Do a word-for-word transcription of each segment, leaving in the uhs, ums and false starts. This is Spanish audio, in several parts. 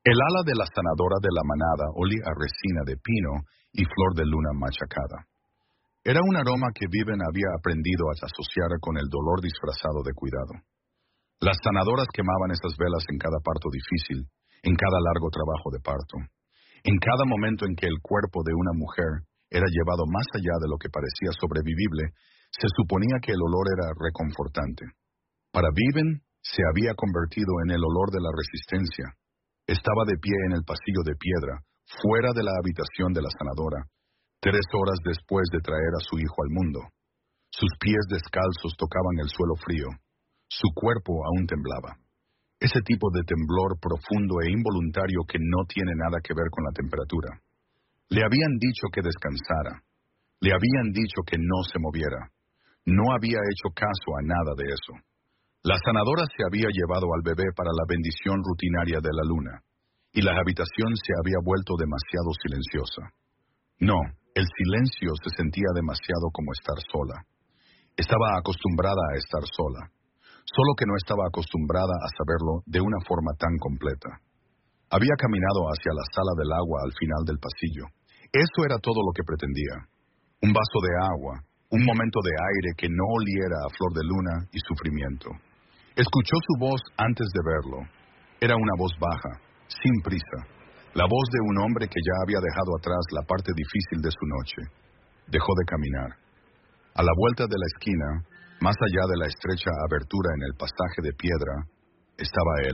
El ala de la sanadora de la manada olía a resina de pino y flor de luna machacada. Era un aroma que Viven había aprendido a asociar con el dolor disfrazado de cuidado. Las sanadoras quemaban esas velas en cada parto difícil, en cada largo trabajo de parto, en cada momento en que el cuerpo de una mujer era llevado más allá de lo que parecía sobrevivible. Se suponía que el olor era reconfortante. Para Viven, se había convertido en el olor de la resistencia. Estaba de pie en el pasillo de piedra, fuera de la habitación de la sanadora, tres horas después de traer a su hijo al mundo. Sus pies descalzos tocaban el suelo frío. Su cuerpo aún temblaba. Ese tipo de temblor profundo e involuntario que no tiene nada que ver con la temperatura. Le habían dicho que descansara. Le habían dicho que no se moviera. No había hecho caso a nada de eso. La sanadora se había llevado al bebé para la bendición rutinaria de la luna, y la habitación se había vuelto demasiado silenciosa. No, el silencio se sentía demasiado como estar sola. Estaba acostumbrada a estar sola, solo que no estaba acostumbrada a saberlo de una forma tan completa. Había caminado hacia la sala del agua al final del pasillo. Eso era todo lo que pretendía. Un vaso de agua, un momento de aire que no oliera a flor de luna y sufrimiento. Escuchó su voz antes de verlo. Era una voz baja, sin prisa, la voz de un hombre que ya había dejado atrás la parte difícil de su noche. Dejó de caminar. A la vuelta de la esquina, más allá de la estrecha abertura en el pasaje de piedra, estaba él,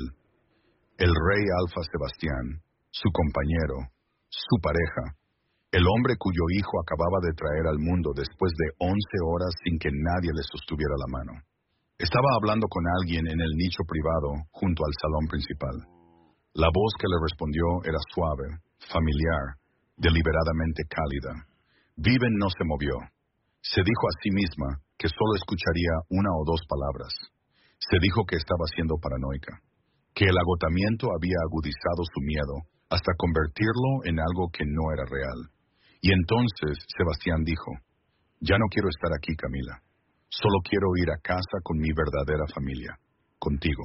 el rey Alfa Sebastián, su compañero, su pareja, el hombre cuyo hijo acababa de traer al mundo después de once horas sin que nadie le sostuviera la mano. Estaba hablando con alguien en el nicho privado junto al salón principal. La voz que le respondió era suave, familiar, deliberadamente cálida. Viven no se movió. Se dijo a sí misma que solo escucharía una o dos palabras. Se dijo que estaba siendo paranoica, que el agotamiento había agudizado su miedo hasta convertirlo en algo que no era real. Y entonces Sebastián dijo, «Ya no quiero estar aquí, Camila. Solo quiero ir a casa con mi verdadera familia, contigo».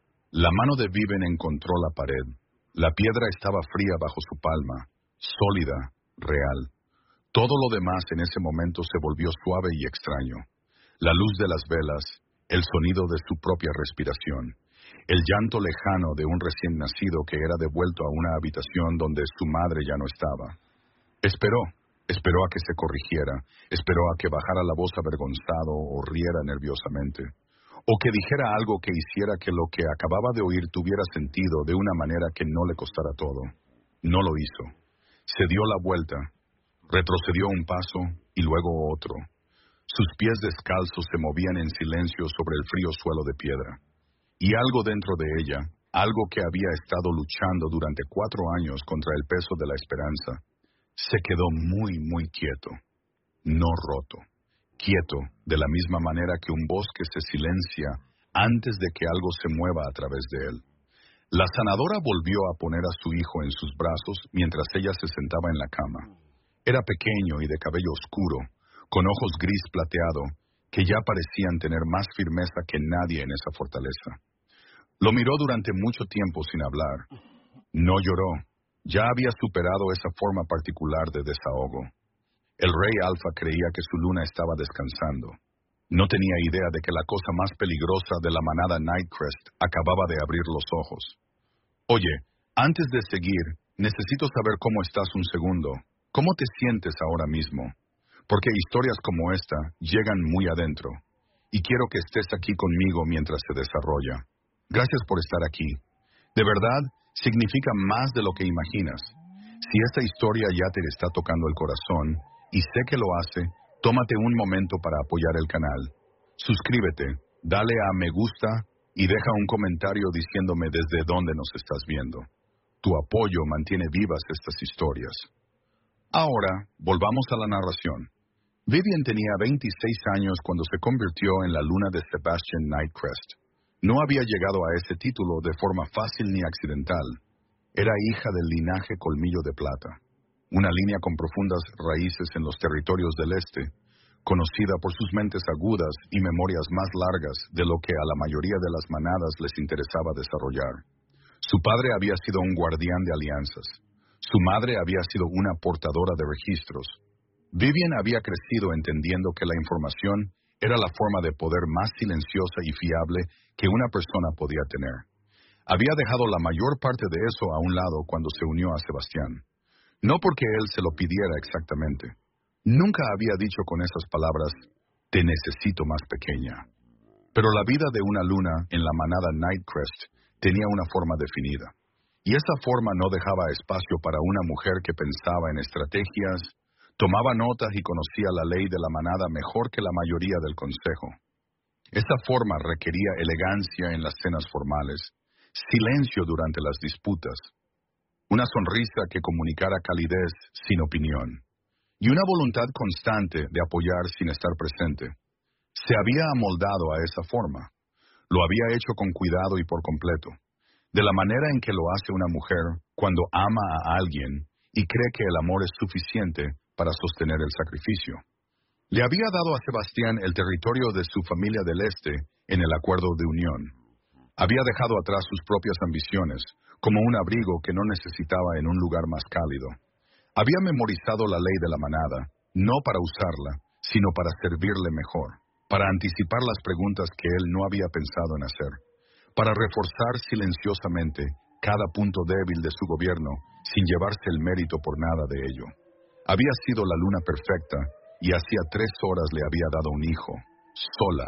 La mano de Viven encontró la pared. La piedra estaba fría bajo su palma, sólida, real. Todo lo demás en ese momento se volvió suave y extraño. La luz de las velas, el sonido de su propia respiración, el llanto lejano de un recién nacido que era devuelto a una habitación donde su madre ya no estaba. Esperó. Esperó a que se corrigiera, esperó a que bajara la voz avergonzado o riera nerviosamente, o que dijera algo que hiciera que lo que acababa de oír tuviera sentido de una manera que no le costara todo. No lo hizo. Se dio la vuelta, retrocedió un paso y luego otro. Sus pies descalzos se movían en silencio sobre el frío suelo de piedra. Y algo dentro de ella, algo que había estado luchando durante cuatro años contra el peso de la esperanza, se quedó muy, muy quieto, no roto, quieto de la misma manera que un bosque se silencia antes de que algo se mueva a través de él. La sanadora volvió a poner a su hijo en sus brazos mientras ella se sentaba en la cama. Era pequeño y de cabello oscuro, con ojos gris plateado, que ya parecían tener más firmeza que nadie en esa fortaleza. Lo miró durante mucho tiempo sin hablar. No lloró. Ya había superado esa forma particular de desahogo. El rey Alfa creía que su luna estaba descansando. No tenía idea de que la cosa más peligrosa de la manada Nightcrest acababa de abrir los ojos. Oye, antes de seguir, necesito saber cómo estás un segundo. ¿Cómo te sientes ahora mismo? Porque historias como esta llegan muy adentro. Y quiero que estés aquí conmigo mientras se desarrolla. Gracias por estar aquí. De verdad, significa más de lo que imaginas. Si esta historia ya te está tocando el corazón, y sé que lo hace, tómate un momento para apoyar el canal. Suscríbete, dale a me gusta y deja un comentario diciéndome desde dónde nos estás viendo. Tu apoyo mantiene vivas estas historias. Ahora, volvamos a la narración. Vivian tenía veintiséis años cuando se convirtió en la luna de Sebastian Nightcrest. No había llegado a ese título de forma fácil ni accidental. Era hija del linaje Colmillo de Plata, una línea con profundas raíces en los territorios del este, conocida por sus mentes agudas y memorias más largas de lo que a la mayoría de las manadas les interesaba desarrollar. Su padre había sido un guardián de alianzas. Su madre había sido una portadora de registros. Vivian había crecido entendiendo que la información era la forma de poder más silenciosa y fiable que una persona podía tener. Había dejado la mayor parte de eso a un lado cuando se unió a Sebastián. No porque él se lo pidiera exactamente. Nunca había dicho con esas palabras, te necesito más pequeña. Pero la vida de una luna en la manada Nightcrest tenía una forma definida. Y esa forma no dejaba espacio para una mujer que pensaba en estrategias, tomaba notas y conocía la ley de la manada mejor que la mayoría del consejo. Esa forma requería elegancia en las cenas formales, silencio durante las disputas, una sonrisa que comunicara calidez sin opinión, y una voluntad constante de apoyar sin estar presente. Se había amoldado a esa forma. Lo había hecho con cuidado y por completo, de la manera en que lo hace una mujer cuando ama a alguien y cree que el amor es suficiente para sostener el sacrificio. Le había dado a Sebastián el territorio de su familia del Este en el acuerdo de unión. Había dejado atrás sus propias ambiciones, como un abrigo que no necesitaba en un lugar más cálido. Había memorizado la ley de la manada, no para usarla, sino para servirle mejor, para anticipar las preguntas que él no había pensado en hacer, para reforzar silenciosamente cada punto débil de su gobierno sin llevarse el mérito por nada de ello. Había sido la luna perfecta y hacía tres horas le había dado un hijo, sola.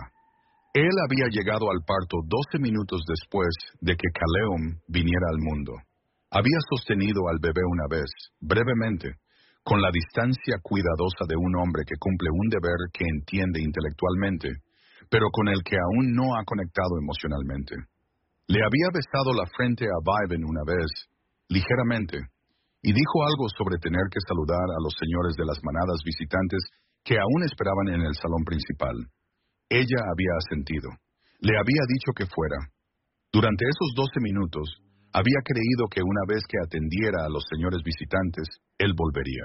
Él había llegado al parto doce minutos después de que Caleum viniera al mundo. Había sostenido al bebé una vez, brevemente, con la distancia cuidadosa de un hombre que cumple un deber que entiende intelectualmente, pero con el que aún no ha conectado emocionalmente. Le había besado la frente a Viven una vez, ligeramente, y dijo algo sobre tener que saludar a los señores de las manadas visitantes que aún esperaban en el salón principal. Ella había asentido. Le había dicho que fuera. Durante esos doce minutos, había creído que una vez que atendiera a los señores visitantes, él volvería.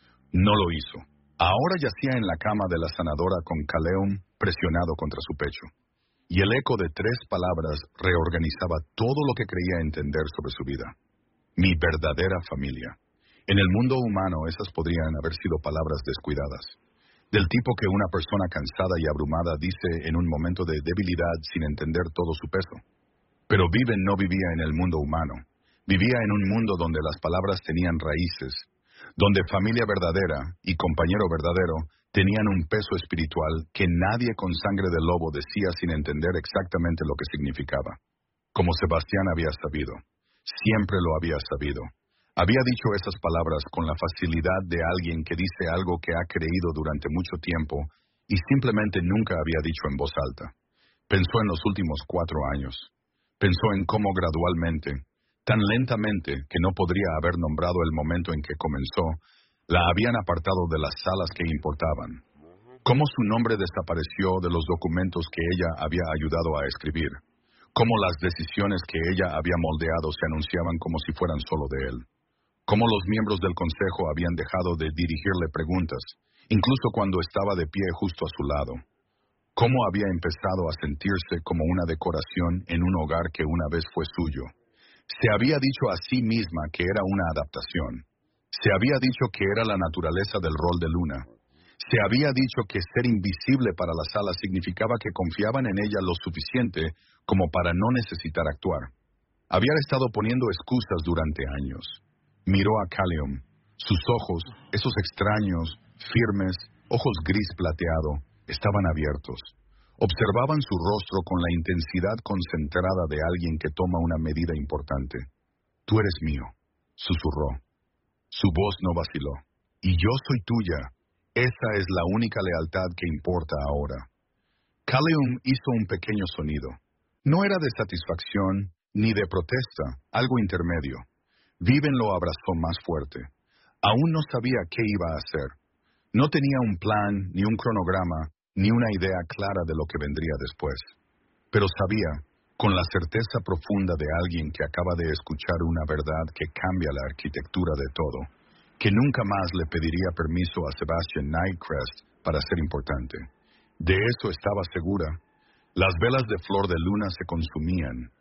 No lo hizo. Ahora yacía en la cama de la sanadora con Caleum presionado contra su pecho. Y el eco de tres palabras reorganizaba todo lo que creía entender sobre su vida. Mi verdadera familia. En el mundo humano esas podrían haber sido palabras descuidadas, del tipo que una persona cansada y abrumada dice en un momento de debilidad sin entender todo su peso. Pero Viven no vivía en el mundo humano. Vivía en un mundo donde las palabras tenían raíces, donde familia verdadera y compañero verdadero tenían un peso espiritual que nadie con sangre de lobo decía sin entender exactamente lo que significaba. Como Sebastián había sabido. Siempre lo había sabido. Había dicho esas palabras con la facilidad de alguien que dice algo que ha creído durante mucho tiempo y simplemente nunca había dicho en voz alta. Pensó en los últimos cuatro años. Pensó en cómo gradualmente, tan lentamente que no podría haber nombrado el momento en que comenzó, la habían apartado de las salas que importaban. Cómo su nombre desapareció de los documentos que ella había ayudado a escribir. Cómo las decisiones que ella había moldeado se anunciaban como si fueran solo de él. Cómo los miembros del consejo habían dejado de dirigirle preguntas, incluso cuando estaba de pie justo a su lado. Cómo había empezado a sentirse como una decoración en un hogar que una vez fue suyo. Se había dicho a sí misma que era una adaptación. Se había dicho que era la naturaleza del rol de luna. Se había dicho que ser invisible para la sala significaba que confiaban en ella lo suficiente como para no necesitar actuar. Había estado poniendo excusas durante años. Miró a Caleum. Sus ojos, esos extraños, firmes, ojos gris plateado, estaban abiertos. Observaban su rostro con la intensidad concentrada de alguien que toma una medida importante. Tú eres mío, susurró. Su voz no vaciló. Y yo soy tuya. Esa es la única lealtad que importa ahora. Caleum hizo un pequeño sonido. No era de satisfacción ni de protesta, algo intermedio. Viven lo abrazó más fuerte. Aún no sabía qué iba a hacer. No tenía un plan, ni un cronograma, ni una idea clara de lo que vendría después. Pero sabía, con la certeza profunda de alguien que acaba de escuchar una verdad que cambia la arquitectura de todo, que nunca más le pediría permiso a Sebastian Nightcrest para ser importante. De eso estaba segura. Las velas de flor de luna se consumían.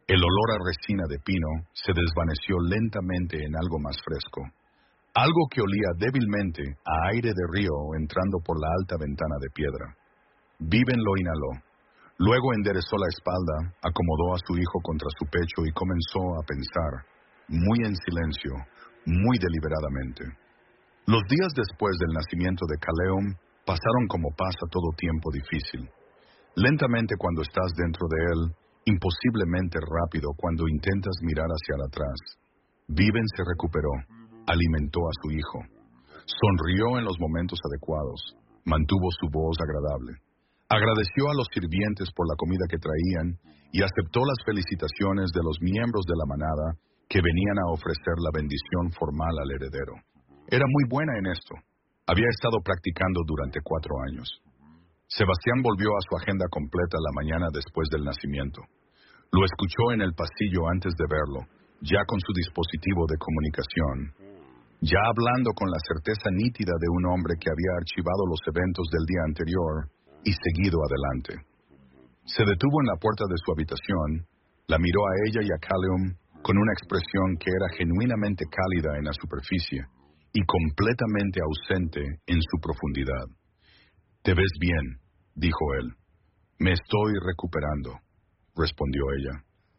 El olor a resina de pino se desvaneció lentamente en algo más fresco. Algo que olía débilmente a aire de río entrando por la alta ventana de piedra. Viven lo inhaló. Luego enderezó la espalda, acomodó a su hijo contra su pecho y comenzó a pensar, muy en silencio, muy deliberadamente. Los días después del nacimiento de Kaleum pasaron como pasa todo tiempo difícil. Lentamente cuando estás dentro de él, imposiblemente rápido cuando intentas mirar hacia atrás. Viven se recuperó, alimentó a su hijo, sonrió en los momentos adecuados, mantuvo su voz agradable, agradeció a los sirvientes por la comida que traían y aceptó las felicitaciones de los miembros de la manada que venían a ofrecer la bendición formal al heredero. Era muy buena en esto. Había estado practicando durante cuatro años. Sebastián volvió a su agenda completa la mañana después del nacimiento. Lo escuchó en el pasillo antes de verlo, ya con su dispositivo de comunicación, ya hablando con la certeza nítida de un hombre que había archivado los eventos del día anterior y seguido adelante. Se detuvo en la puerta de su habitación, la miró a ella y a Kaleum con una expresión que era genuinamente cálida en la superficie y completamente ausente en su profundidad. «Te ves bien», dijo él. «Me estoy recuperando», respondió ella.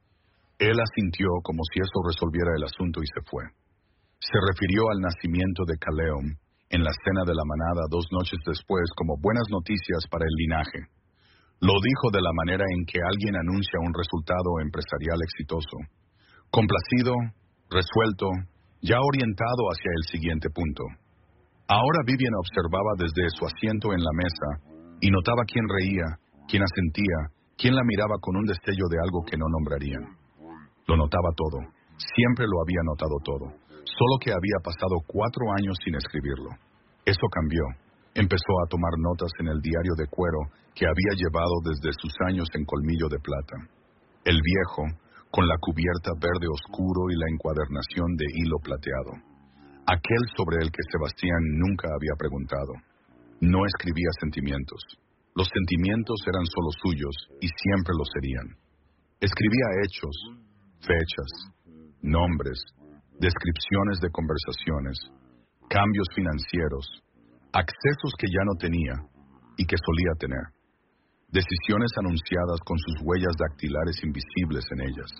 Él asintió como si eso resolviera el asunto y se fue. Se refirió al nacimiento de Kaleum en la cena de la manada dos noches después como buenas noticias para el linaje. Lo dijo de la manera en que alguien anuncia un resultado empresarial exitoso. Complacido, resuelto, ya orientado hacia el siguiente punto. Ahora Vivian observaba desde su asiento en la mesa y notaba quién reía, quién asentía, quién la miraba con un destello de algo que no nombrarían. Lo notaba todo, siempre lo había notado todo, solo que había pasado cuatro años sin escribirlo. Eso cambió. Empezó a tomar notas en el diario de cuero que había llevado desde sus años en Colmillo de Plata. El viejo, con la cubierta verde oscuro y la encuadernación de hilo plateado. Aquel sobre el que Sebastián nunca había preguntado. No escribía sentimientos. Los sentimientos eran solo suyos y siempre lo serían. Escribía hechos, fechas, nombres, descripciones de conversaciones, cambios financieros, accesos que ya no tenía y que solía tener, decisiones anunciadas con sus huellas dactilares invisibles en ellas.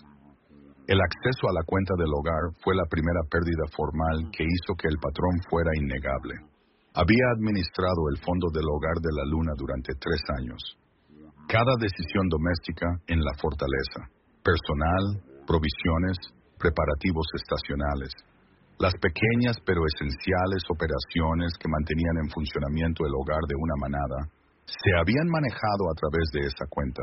El acceso a la cuenta del hogar fue la primera pérdida formal que hizo que el patrón fuera innegable. Había administrado el fondo del hogar de la luna durante tres años. Cada decisión doméstica en la fortaleza, personal, provisiones, preparativos estacionales, las pequeñas pero esenciales operaciones que mantenían en funcionamiento el hogar de una manada, se habían manejado a través de esa cuenta.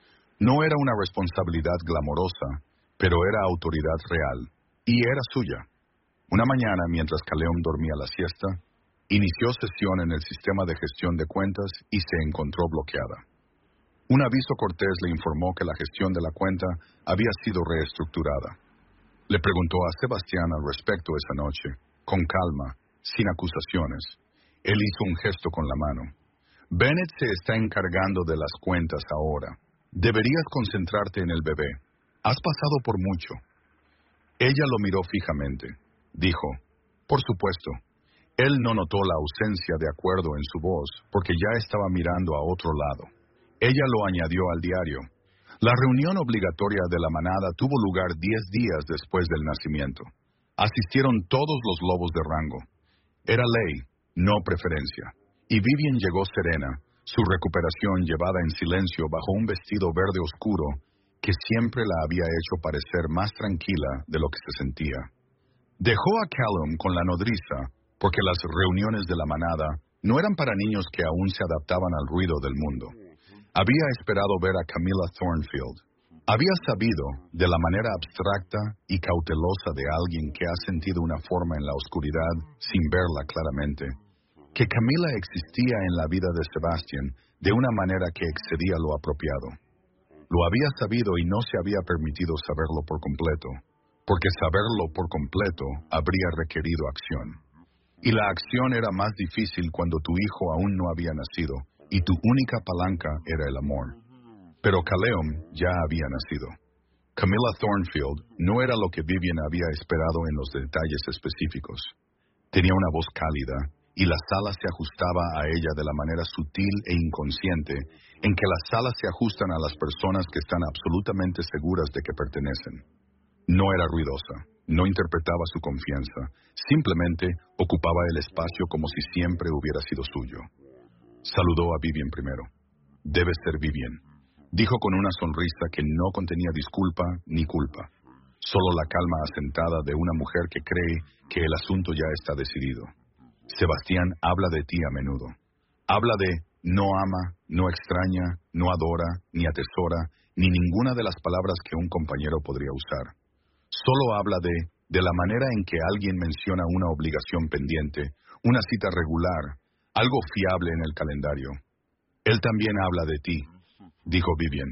No era una responsabilidad glamorosa, pero era autoridad real, y era suya. Una mañana, mientras Kaleum dormía la siesta, inició sesión en el sistema de gestión de cuentas y se encontró bloqueada. Un aviso cortés le informó que la gestión de la cuenta había sido reestructurada. Le preguntó a Sebastián al respecto esa noche, con calma, sin acusaciones. Él hizo un gesto con la mano. Bennett se está encargando de las cuentas ahora. Deberías concentrarte en el bebé. Has pasado por mucho. Ella lo miró fijamente. Dijo, por supuesto. Él no notó la ausencia de acuerdo en su voz, porque ya estaba mirando a otro lado. Ella lo añadió al diario. La reunión obligatoria de la manada tuvo lugar diez días después del nacimiento. Asistieron todos los lobos de rango. Era ley, no preferencia. Y Vivian llegó serena, su recuperación llevada en silencio bajo un vestido verde oscuro que siempre la había hecho parecer más tranquila de lo que se sentía. Dejó a Kaleum con la nodriza porque las reuniones de la manada no eran para niños que aún se adaptaban al ruido del mundo. Había esperado ver a Camilla Thornfield. Había sabido, de la manera abstracta y cautelosa de alguien que ha sentido una forma en la oscuridad sin verla claramente, que Camilla existía en la vida de Sebastián de una manera que excedía lo apropiado. Lo había sabido y no se había permitido saberlo por completo, porque saberlo por completo habría requerido acción. Y la acción era más difícil cuando tu hijo aún no había nacido, y tu única palanca era el amor. Pero Kaleum ya había nacido. Camilla Thornfield no era lo que Vivian había esperado en los detalles específicos. Tenía una voz cálida, y la sala se ajustaba a ella de la manera sutil e inconsciente en que las salas se ajustan a las personas que están absolutamente seguras de que pertenecen. No era ruidosa, no interpretaba su confianza, simplemente ocupaba el espacio como si siempre hubiera sido suyo. Saludó a Vivian primero. «Debe ser Vivian», dijo con una sonrisa que no contenía disculpa ni culpa, solo la calma asentada de una mujer que cree que el asunto ya está decidido. Sebastián habla de ti a menudo. Habla de no ama, no extraña, no adora, ni atesora, ni ninguna de las palabras que un compañero podría usar. Solo habla de, de la manera en que alguien menciona una obligación pendiente, una cita regular, algo fiable en el calendario. Él también habla de ti, dijo Vivian.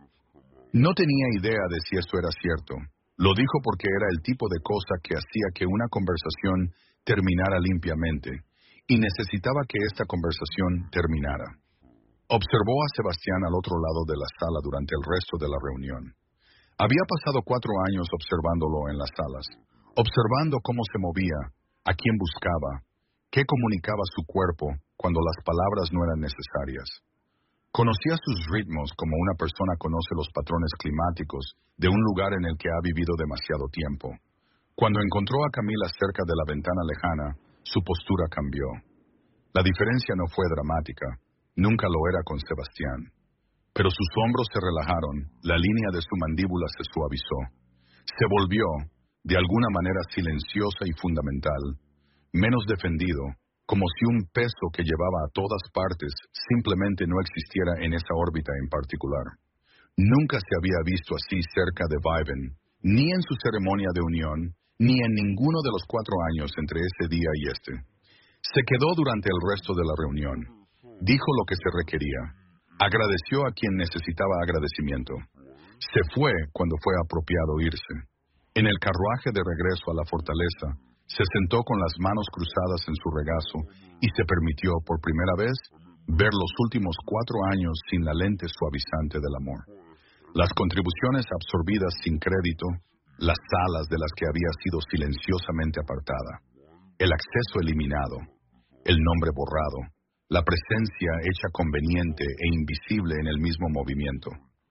No tenía idea de si esto era cierto. Lo dijo porque era el tipo de cosa que hacía que una conversación terminara limpiamente, y necesitaba que esta conversación terminara. Observó a Sebastián al otro lado de la sala durante el resto de la reunión. Había pasado cuatro años observándolo en las salas, observando cómo se movía, a quién buscaba, qué comunicaba su cuerpo cuando las palabras no eran necesarias. Conocía sus ritmos como una persona conoce los patrones climáticos de un lugar en el que ha vivido demasiado tiempo. Cuando encontró a Camila cerca de la ventana lejana, su postura cambió. La diferencia no fue dramática, nunca lo era con Sebastián. Pero sus hombros se relajaron, la línea de su mandíbula se suavizó. Se volvió, de alguna manera silenciosa y fundamental, menos defendido, como si un peso que llevaba a todas partes simplemente no existiera en esa órbita en particular. Nunca se había visto así cerca de Viven, ni en su ceremonia de unión, ni en ninguno de los cuatro años entre ese día y este. Se quedó durante el resto de la reunión. Dijo lo que se requería. Agradeció a quien necesitaba agradecimiento. Se fue cuando fue apropiado irse. En el carruaje de regreso a la fortaleza, se sentó con las manos cruzadas en su regazo y se permitió por primera vez ver los últimos cuatro años sin la lente suavizante del amor. Las contribuciones absorbidas sin crédito, las salas de las que había sido silenciosamente apartada, el acceso eliminado, el nombre borrado, la presencia hecha conveniente e invisible en el mismo movimiento.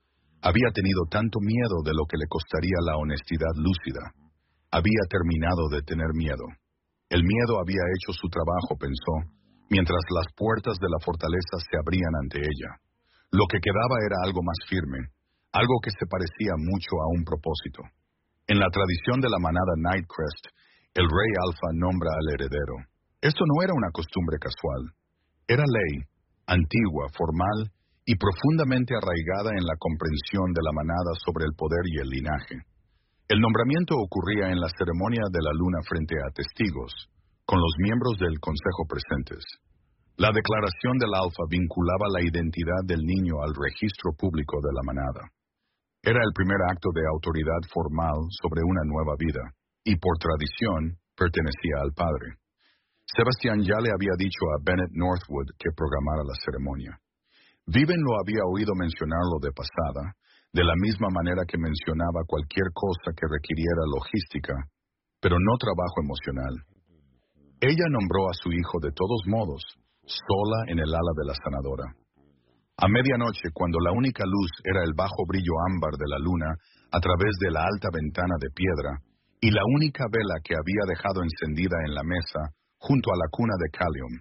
Había tenido tanto miedo de lo que le costaría la honestidad lúcida. Había terminado de tener miedo. El miedo había hecho su trabajo, pensó, mientras las puertas de la fortaleza se abrían ante ella. Lo que quedaba era algo más firme, algo que se parecía mucho a un propósito. En la tradición de la manada Nightcrest, el rey Alfa nombra al heredero. Esto no era una costumbre casual. Era ley, antigua, formal y profundamente arraigada en la comprensión de la manada sobre el poder y el linaje. El nombramiento ocurría en la ceremonia de la luna frente a testigos, con los miembros del consejo presentes. La declaración del alfa vinculaba la identidad del niño al registro público de la manada. Era el primer acto de autoridad formal sobre una nueva vida, y por tradición pertenecía al padre. Sebastián ya le había dicho a Bennett Northwood que programara la ceremonia. Viven lo había oído mencionarlo de pasada, de la misma manera que mencionaba cualquier cosa que requiriera logística, pero no trabajo emocional. Ella nombró a su hijo de todos modos, sola en el ala de la sanadora. A medianoche, cuando la única luz era el bajo brillo ámbar de la luna a través de la alta ventana de piedra, y la única vela que había dejado encendida en la mesa, junto a la cuna de Callium.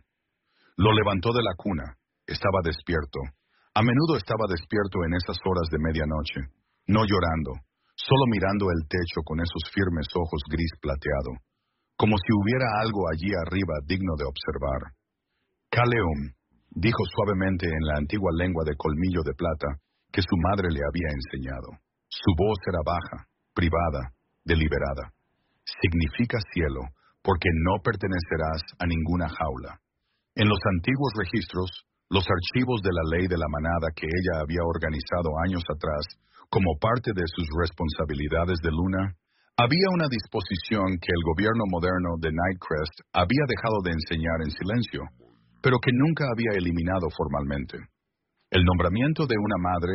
Lo levantó de la cuna, estaba despierto. A menudo estaba despierto en esas horas de medianoche, no llorando, solo mirando el techo con esos firmes ojos gris plateado, como si hubiera algo allí arriba digno de observar. Callium, dijo suavemente en la antigua lengua de colmillo de plata que su madre le había enseñado. Su voz era baja, privada, deliberada. Significa cielo, porque no pertenecerás a ninguna jaula. En los antiguos registros, los archivos de la ley de la manada que ella había organizado años atrás, como parte de sus responsabilidades de luna, había una disposición que el gobierno moderno de Nightcrest había dejado de enseñar en silencio, pero que nunca había eliminado formalmente. El nombramiento de una madre,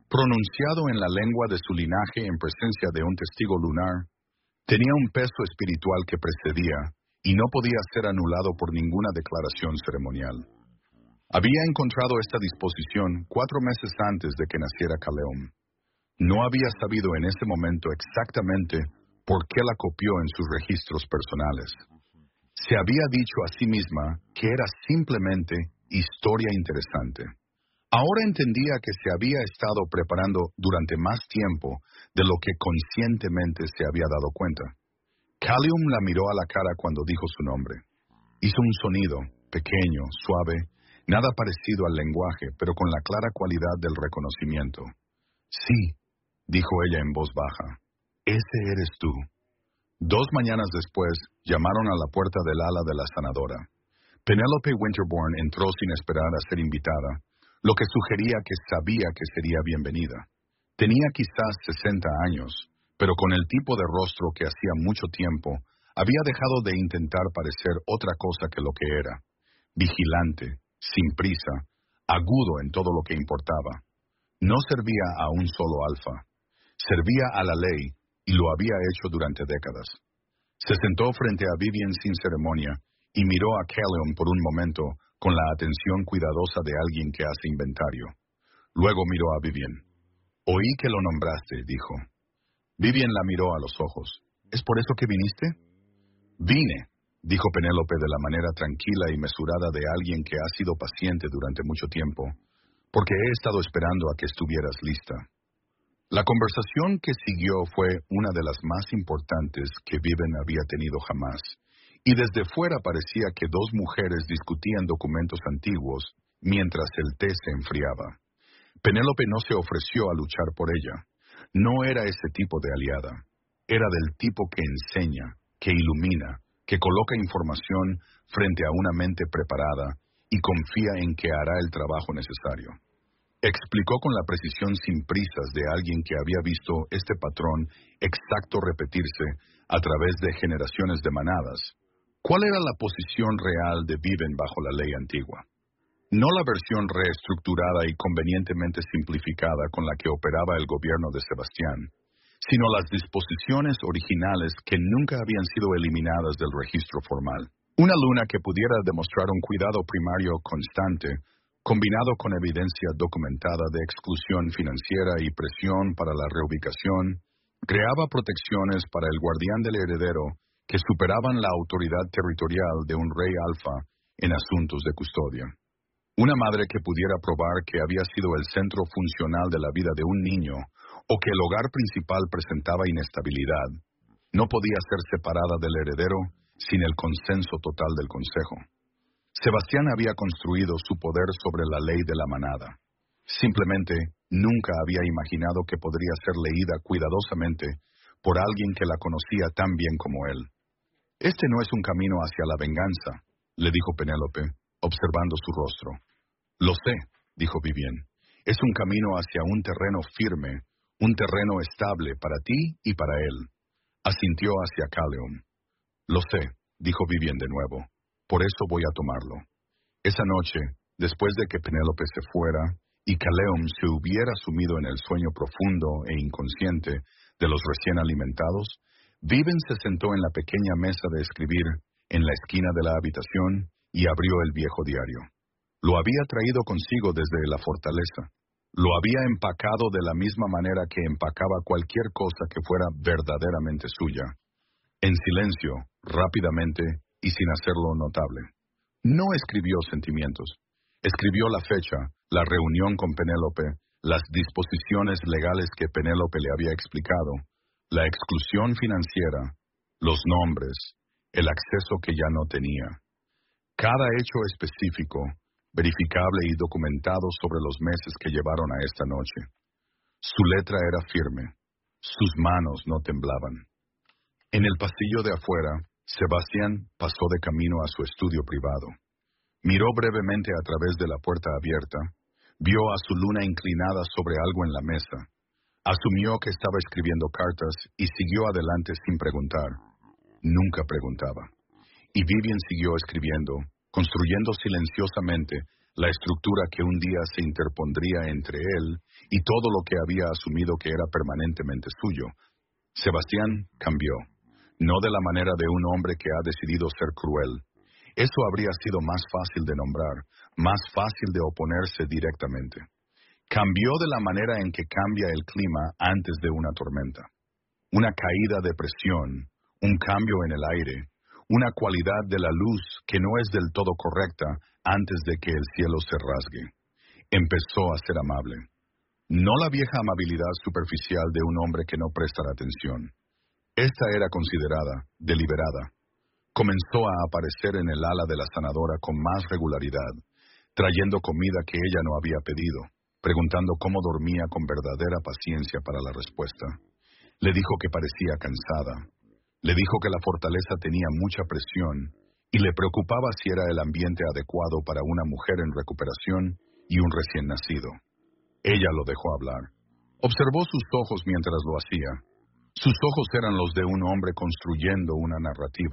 pronunciado en la lengua de su linaje en presencia de un testigo lunar, tenía un peso espiritual que precedía y no podía ser anulado por ninguna declaración ceremonial. Había encontrado esta disposición cuatro meses antes de que naciera Kaleum. No había sabido en ese momento exactamente por qué la copió en sus registros personales. Se había dicho a sí misma que era simplemente historia interesante. Ahora entendía que se había estado preparando durante más tiempo de lo que conscientemente se había dado cuenta. Kaleum la miró a la cara cuando dijo su nombre. Hizo un sonido, pequeño, suave, nada parecido al lenguaje, pero con la clara cualidad del reconocimiento. Sí, dijo ella en voz baja, ese eres tú. Dos mañanas después, llamaron a la puerta del ala de la sanadora. Penelope Winterbourne entró sin esperar a ser invitada, lo que sugería que sabía que sería bienvenida. Tenía quizás sesenta años, pero con el tipo de rostro que hacía mucho tiempo, había dejado de intentar parecer otra cosa que lo que era. Vigilante, sin prisa, agudo en todo lo que importaba. No servía a un solo alfa. Servía a la ley, y lo había hecho durante décadas. Se sentó frente a Vivian sin ceremonia y miró a Kaleum por un momento con la atención cuidadosa de alguien que hace inventario. Luego miró a Vivian. Oí que lo nombraste, dijo. Vivian la miró a los ojos. ¿Es por eso que viniste? Vine, dijo Penélope de la manera tranquila y mesurada de alguien que ha sido paciente durante mucho tiempo, porque he estado esperando a que estuvieras lista. La conversación que siguió fue una de las más importantes que Vivian había tenido jamás, y desde fuera parecía que dos mujeres discutían documentos antiguos mientras el té se enfriaba. Penélope no se ofreció a luchar por ella. No era ese tipo de aliada. Era del tipo que enseña, que ilumina, que coloca información frente a una mente preparada y confía en que hará el trabajo necesario. Explicó con la precisión sin prisas de alguien que había visto este patrón exacto repetirse a través de generaciones de manadas. ¿Cuál era la posición real de Vivian bajo la ley antigua? No la versión reestructurada y convenientemente simplificada con la que operaba el gobierno de Sebastián, sino las disposiciones originales que nunca habían sido eliminadas del registro formal. Una luna que pudiera demostrar un cuidado primario constante, combinado con evidencia documentada de exclusión financiera y presión para la reubicación, creaba protecciones para el guardián del heredero que superaban la autoridad territorial de un rey alfa en asuntos de custodia. Una madre que pudiera probar que había sido el centro funcional de la vida de un niño o que el hogar principal presentaba inestabilidad, no podía ser separada del heredero sin el consenso total del consejo. Sebastián había construido su poder sobre la ley de la manada. Simplemente nunca había imaginado que podría ser leída cuidadosamente por alguien que la conocía tan bien como él. Este no es un camino hacia la venganza, le dijo Penélope, observando su rostro. Lo sé, dijo Vivian. Es un camino hacia un terreno firme, un terreno estable para ti y para él. Asintió hacia Kaleum. Lo sé, dijo Vivian de nuevo. Por eso voy a tomarlo. Esa noche, después de que Penélope se fuera y Kaleum se hubiera sumido en el sueño profundo e inconsciente de los recién alimentados, Vivian se sentó en la pequeña mesa de escribir en la esquina de la habitación y abrió el viejo diario. Lo había traído consigo desde la fortaleza. Lo había empacado de la misma manera que empacaba cualquier cosa que fuera verdaderamente suya. En silencio, rápidamente y sin hacerlo notable. No escribió sentimientos. Escribió la fecha, la reunión con Penélope, las disposiciones legales que Penélope le había explicado, la exclusión financiera, los nombres, el acceso que ya no tenía. Cada hecho específico, verificable y documentado sobre los meses que llevaron a esta noche. Su letra era firme. Sus manos no temblaban. En el pasillo de afuera, Sebastián pasó de camino a su estudio privado. Miró brevemente a través de la puerta abierta, vio a su luna inclinada sobre algo en la mesa, asumió que estaba escribiendo cartas y siguió adelante sin preguntar. Nunca preguntaba. Y Vivian siguió escribiendo, construyendo silenciosamente la estructura que un día se interpondría entre él y todo lo que había asumido que era permanentemente suyo. Sebastián cambió, no de la manera de un hombre que ha decidido ser cruel. Eso habría sido más fácil de nombrar, más fácil de oponerse directamente. Cambió de la manera en que cambia el clima antes de una tormenta. Una caída de presión, un cambio en el aire, una cualidad de la luz que no es del todo correcta antes de que el cielo se rasgue. Empezó a ser amable. No la vieja amabilidad superficial de un hombre que no presta atención. Esta era considerada, deliberada. Comenzó a aparecer en el ala de la sanadora con más regularidad, trayendo comida que ella no había pedido, preguntando cómo dormía con verdadera paciencia para la respuesta. Le dijo que parecía cansada. Le dijo que la fortaleza tenía mucha presión y le preocupaba si era el ambiente adecuado para una mujer en recuperación y un recién nacido. Ella lo dejó hablar. Observó sus ojos mientras lo hacía. Sus ojos eran los de un hombre construyendo una narrativa.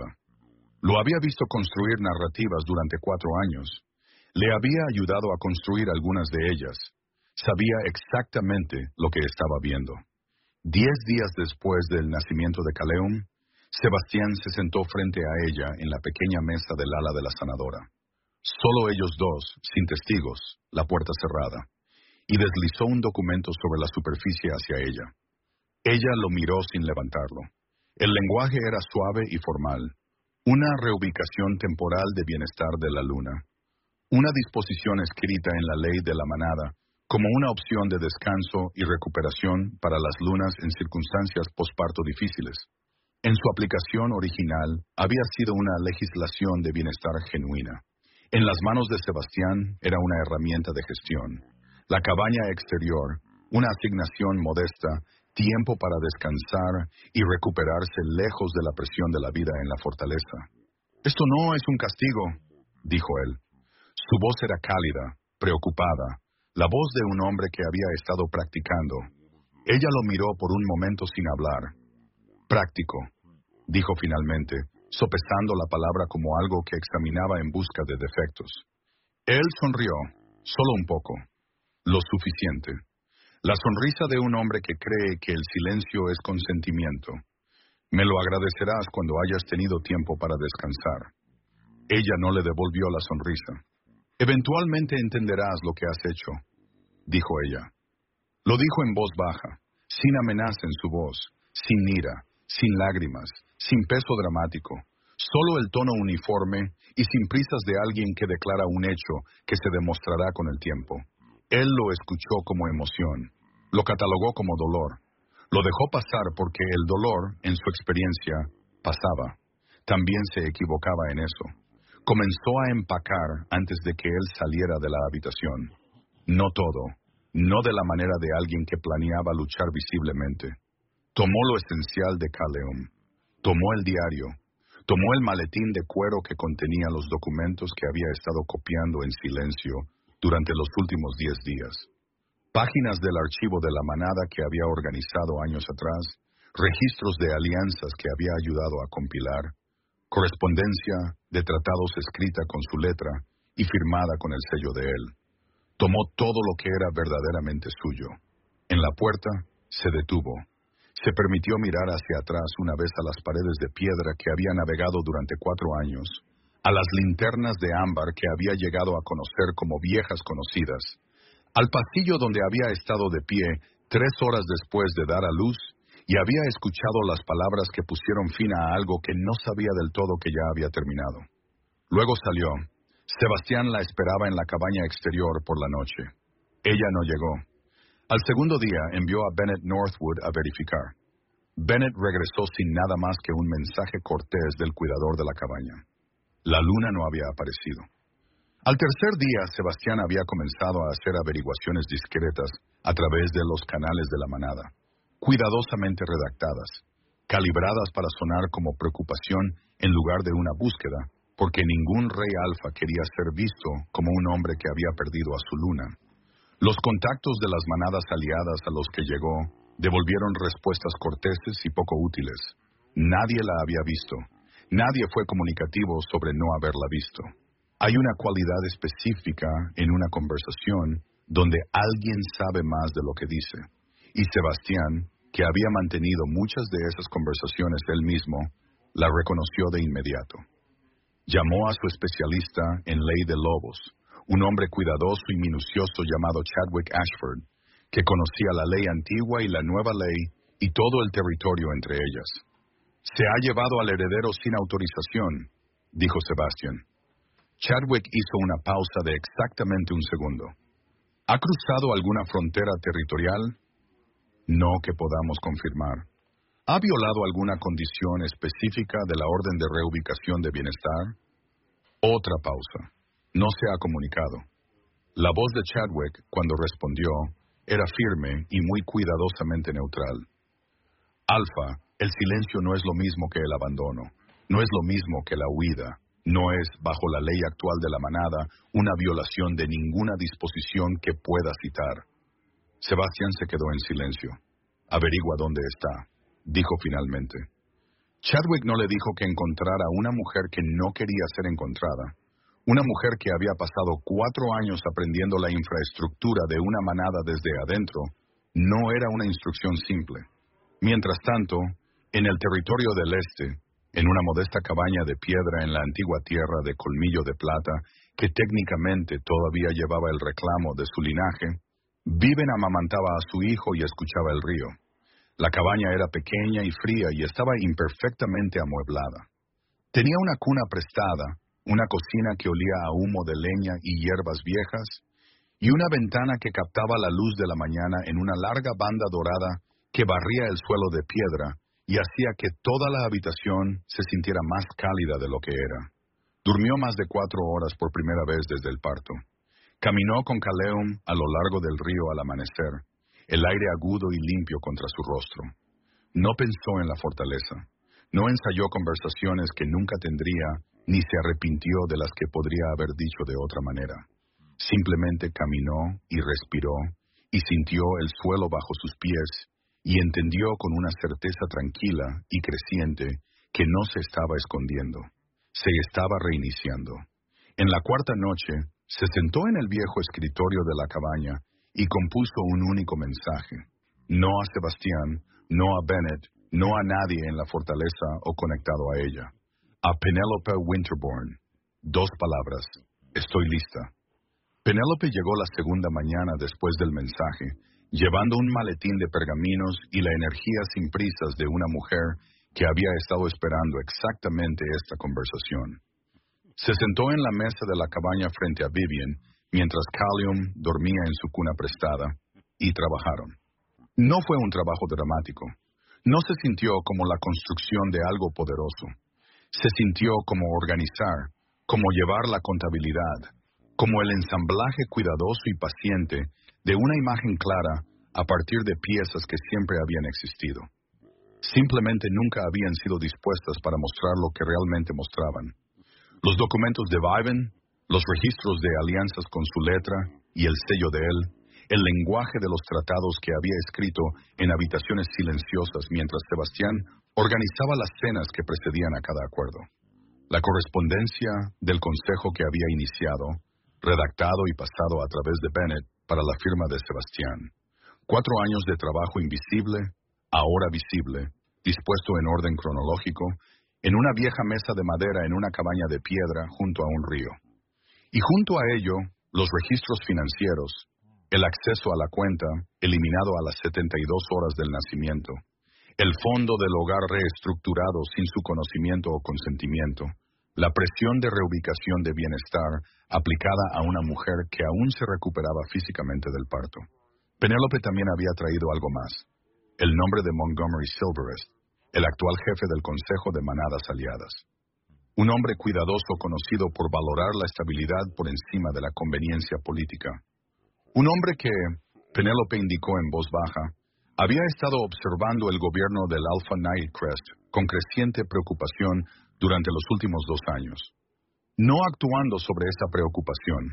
Lo había visto construir narrativas durante cuatro años. Le había ayudado a construir algunas de ellas. Sabía exactamente lo que estaba viendo. Diez días después del nacimiento de Caleum, Sebastián se sentó frente a ella en la pequeña mesa del ala de la sanadora. Solo ellos dos, sin testigos, la puerta cerrada, y deslizó un documento sobre la superficie hacia ella. Ella lo miró sin levantarlo. El lenguaje era suave y formal. Una reubicación temporal de bienestar de la luna. Una disposición escrita en la ley de la manada como una opción de descanso y recuperación para las lunas en circunstancias posparto difíciles. En su aplicación original había sido una legislación de bienestar genuina. En las manos de Sebastián era una herramienta de gestión. La cabaña exterior, una asignación modesta, tiempo para descansar y recuperarse lejos de la presión de la vida en la fortaleza. «Esto no es un castigo», dijo él. Su voz era cálida, preocupada, la voz de un hombre que había estado practicando. Ella lo miró por un momento sin hablar. «Práctico», dijo finalmente, sopesando la palabra como algo que examinaba en busca de defectos. Él sonrió, solo un poco, lo suficiente. La sonrisa de un hombre que cree que el silencio es consentimiento. «Me lo agradecerás cuando hayas tenido tiempo para descansar». Ella no le devolvió la sonrisa. «Eventualmente entenderás lo que has hecho», dijo ella. Lo dijo en voz baja, sin amenaza en su voz, sin ira, sin lágrimas, sin peso dramático, solo el tono uniforme y sin prisas de alguien que declara un hecho que se demostrará con el tiempo. Él lo escuchó como emoción, lo catalogó como dolor, lo dejó pasar porque el dolor, en su experiencia, pasaba. También se equivocaba en eso. Comenzó a empacar antes de que él saliera de la habitación. No todo, no de la manera de alguien que planeaba luchar visiblemente. Tomó lo esencial de Caleum. Tomó el diario. Tomó el maletín de cuero que contenía los documentos que había estado copiando en silencio durante los últimos diez días. Páginas del archivo de la manada que había organizado años atrás, registros de alianzas que había ayudado a compilar, correspondencia de tratados escrita con su letra y firmada con el sello de él. Tomó todo lo que era verdaderamente suyo. En la puerta, se detuvo. Se permitió mirar hacia atrás una vez a las paredes de piedra que había navegado durante cuatro años, a las linternas de ámbar que había llegado a conocer como viejas conocidas, al pasillo donde había estado de pie tres horas después de dar a luz y había escuchado las palabras que pusieron fin a algo que no sabía del todo que ya había terminado. Luego salió. Sebastián la esperaba en la cabaña exterior por la noche. Ella no llegó. Al segundo día envió a Bennett Northwood a verificar. Bennett regresó sin nada más que un mensaje cortés del cuidador de la cabaña. La luna no había aparecido. Al tercer día, Sebastián había comenzado a hacer averiguaciones discretas a través de los canales de la manada, cuidadosamente redactadas, calibradas para sonar como preocupación en lugar de una búsqueda, porque ningún rey alfa quería ser visto como un hombre que había perdido a su luna. Los contactos de las manadas aliadas a los que llegó devolvieron respuestas corteses y poco útiles. Nadie la había visto. Nadie fue comunicativo sobre no haberla visto. Hay una cualidad específica en una conversación donde alguien sabe más de lo que dice, y Sebastián, que había mantenido muchas de esas conversaciones él mismo, la reconoció de inmediato. Llamó a su especialista en ley de lobos, un hombre cuidadoso y minucioso llamado Chadwick Ashford, que conocía la ley antigua y la nueva ley y todo el territorio entre ellas. «Se ha llevado al heredero sin autorización», dijo Sebastián. Chadwick hizo una pausa de exactamente un segundo. «¿Ha cruzado alguna frontera territorial?» «No que podamos confirmar». «¿Ha violado alguna condición específica de la orden de reubicación de bienestar?» Otra pausa. «No se ha comunicado». La voz de Chadwick, cuando respondió, era firme y muy cuidadosamente neutral. «Alfa, el silencio no es lo mismo que el abandono, no es lo mismo que la huida, no es, bajo la ley actual de la manada, una violación de ninguna disposición que pueda citar». Sebastián se quedó en silencio. «Averigua dónde está», dijo finalmente. Chadwick no le dijo que encontrara a una mujer que no quería ser encontrada, una mujer que había pasado cuatro años aprendiendo la infraestructura de una manada desde adentro. No era una instrucción simple. Mientras tanto, en el territorio del este, en una modesta cabaña de piedra en la antigua tierra de Colmillo de Plata, que técnicamente todavía llevaba el reclamo de su linaje, Viven amamantaba a su hijo y escuchaba el río. La cabaña era pequeña y fría y estaba imperfectamente amueblada. Tenía una cuna prestada, una cocina que olía a humo de leña y hierbas viejas, y una ventana que captaba la luz de la mañana en una larga banda dorada que barría el suelo de piedra y hacía que toda la habitación se sintiera más cálida de lo que era. Durmió más de cuatro horas por primera vez desde el parto. Caminó con Caleum a lo largo del río al amanecer, el aire agudo y limpio contra su rostro. No pensó en la fortaleza, no ensayó conversaciones que nunca tendría, ni se arrepintió de las que podría haber dicho de otra manera. Simplemente caminó y respiró, y sintió el suelo bajo sus pies, y entendió con una certeza tranquila y creciente que no se estaba escondiendo, se estaba reiniciando. En la cuarta noche, se sentó en el viejo escritorio de la cabaña y compuso un único mensaje. No a Sebastián, no a Bennett, no a nadie en la fortaleza o conectado a ella. A Penélope Winterbourne. Dos palabras. Estoy lista. Penélope llegó la segunda mañana después del mensaje, llevando un maletín de pergaminos y la energía sin prisas de una mujer que había estado esperando exactamente esta conversación. Se sentó en la mesa de la cabaña frente a Vivian, mientras Caleum dormía en su cuna prestada, y trabajaron. No fue un trabajo dramático. No se sintió como la construcción de algo poderoso. Se sintió como organizar, como llevar la contabilidad, como el ensamblaje cuidadoso y paciente de una imagen clara a partir de piezas que siempre habían existido. Simplemente nunca habían sido dispuestas para mostrar lo que realmente mostraban. Los documentos de Viven, los registros de alianzas con su letra y el sello de él, el lenguaje de los tratados que había escrito en habitaciones silenciosas mientras Sebastián organizaba las cenas que precedían a cada acuerdo. La correspondencia del consejo que había iniciado, redactado y pasado a través de Bennett para la firma de Sebastián. Cuatro años de trabajo invisible, ahora visible, dispuesto en orden cronológico, en una vieja mesa de madera en una cabaña de piedra junto a un río. Y junto a ello, los registros financieros, el acceso a la cuenta, eliminado a las setenta y dos horas del nacimiento, el fondo del hogar reestructurado sin su conocimiento o consentimiento, la presión de reubicación de bienestar aplicada a una mujer que aún se recuperaba físicamente del parto. Penélope también había traído algo más, el nombre de Montgomery Silverest, el actual jefe del Consejo de Manadas Aliadas. Un hombre cuidadoso conocido por valorar la estabilidad por encima de la conveniencia política. Un hombre que, Penélope indicó en voz baja, había estado observando el gobierno del Alpha Nightcrest con creciente preocupación durante los últimos dos años. No actuando sobre esa preocupación.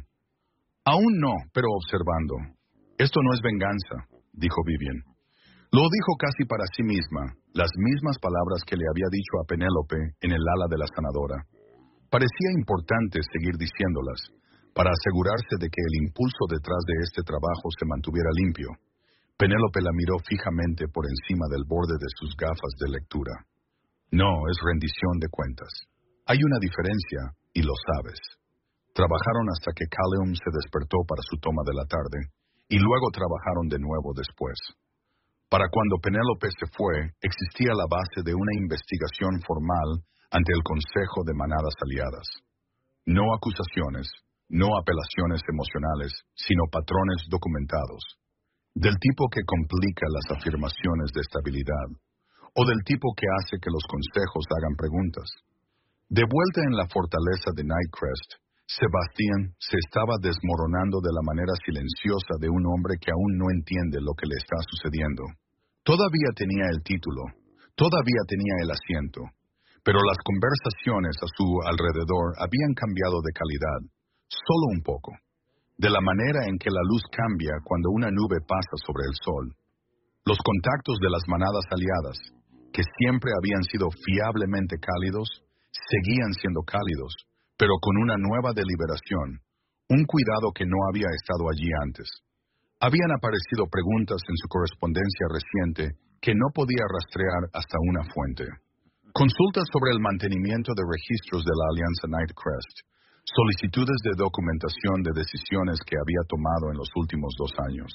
Aún no, pero observando. Esto no es venganza, dijo Vivian. Lo dijo casi para sí misma, las mismas palabras que le había dicho a Penélope en el ala de la sanadora. Parecía importante seguir diciéndolas, para asegurarse de que el impulso detrás de este trabajo se mantuviera limpio. Penélope la miró fijamente por encima del borde de sus gafas de lectura. No, es rendición de cuentas. Hay una diferencia, y lo sabes. Trabajaron hasta que Callum se despertó para su toma de la tarde, y luego trabajaron de nuevo después. Para cuando Penélope se fue, existía la base de una investigación formal ante el Consejo de Manadas Aliadas. No acusaciones, no apelaciones emocionales, sino patrones documentados. Del tipo que complica las afirmaciones de estabilidad, o del tipo que hace que los consejos hagan preguntas. De vuelta en la fortaleza de Nightcrest, Sebastián se estaba desmoronando de la manera silenciosa de un hombre que aún no entiende lo que le está sucediendo. Todavía tenía el título, todavía tenía el asiento, pero las conversaciones a su alrededor habían cambiado de calidad, solo un poco, de la manera en que la luz cambia cuando una nube pasa sobre el sol. Los contactos de las manadas aliadas, que siempre habían sido fiablemente cálidos, seguían siendo cálidos, pero con una nueva deliberación, un cuidado que no había estado allí antes. Habían aparecido preguntas en su correspondencia reciente que no podía rastrear hasta una fuente. Consultas sobre el mantenimiento de registros de la Alianza Nightcrest, solicitudes de documentación de decisiones que había tomado en los últimos dos años.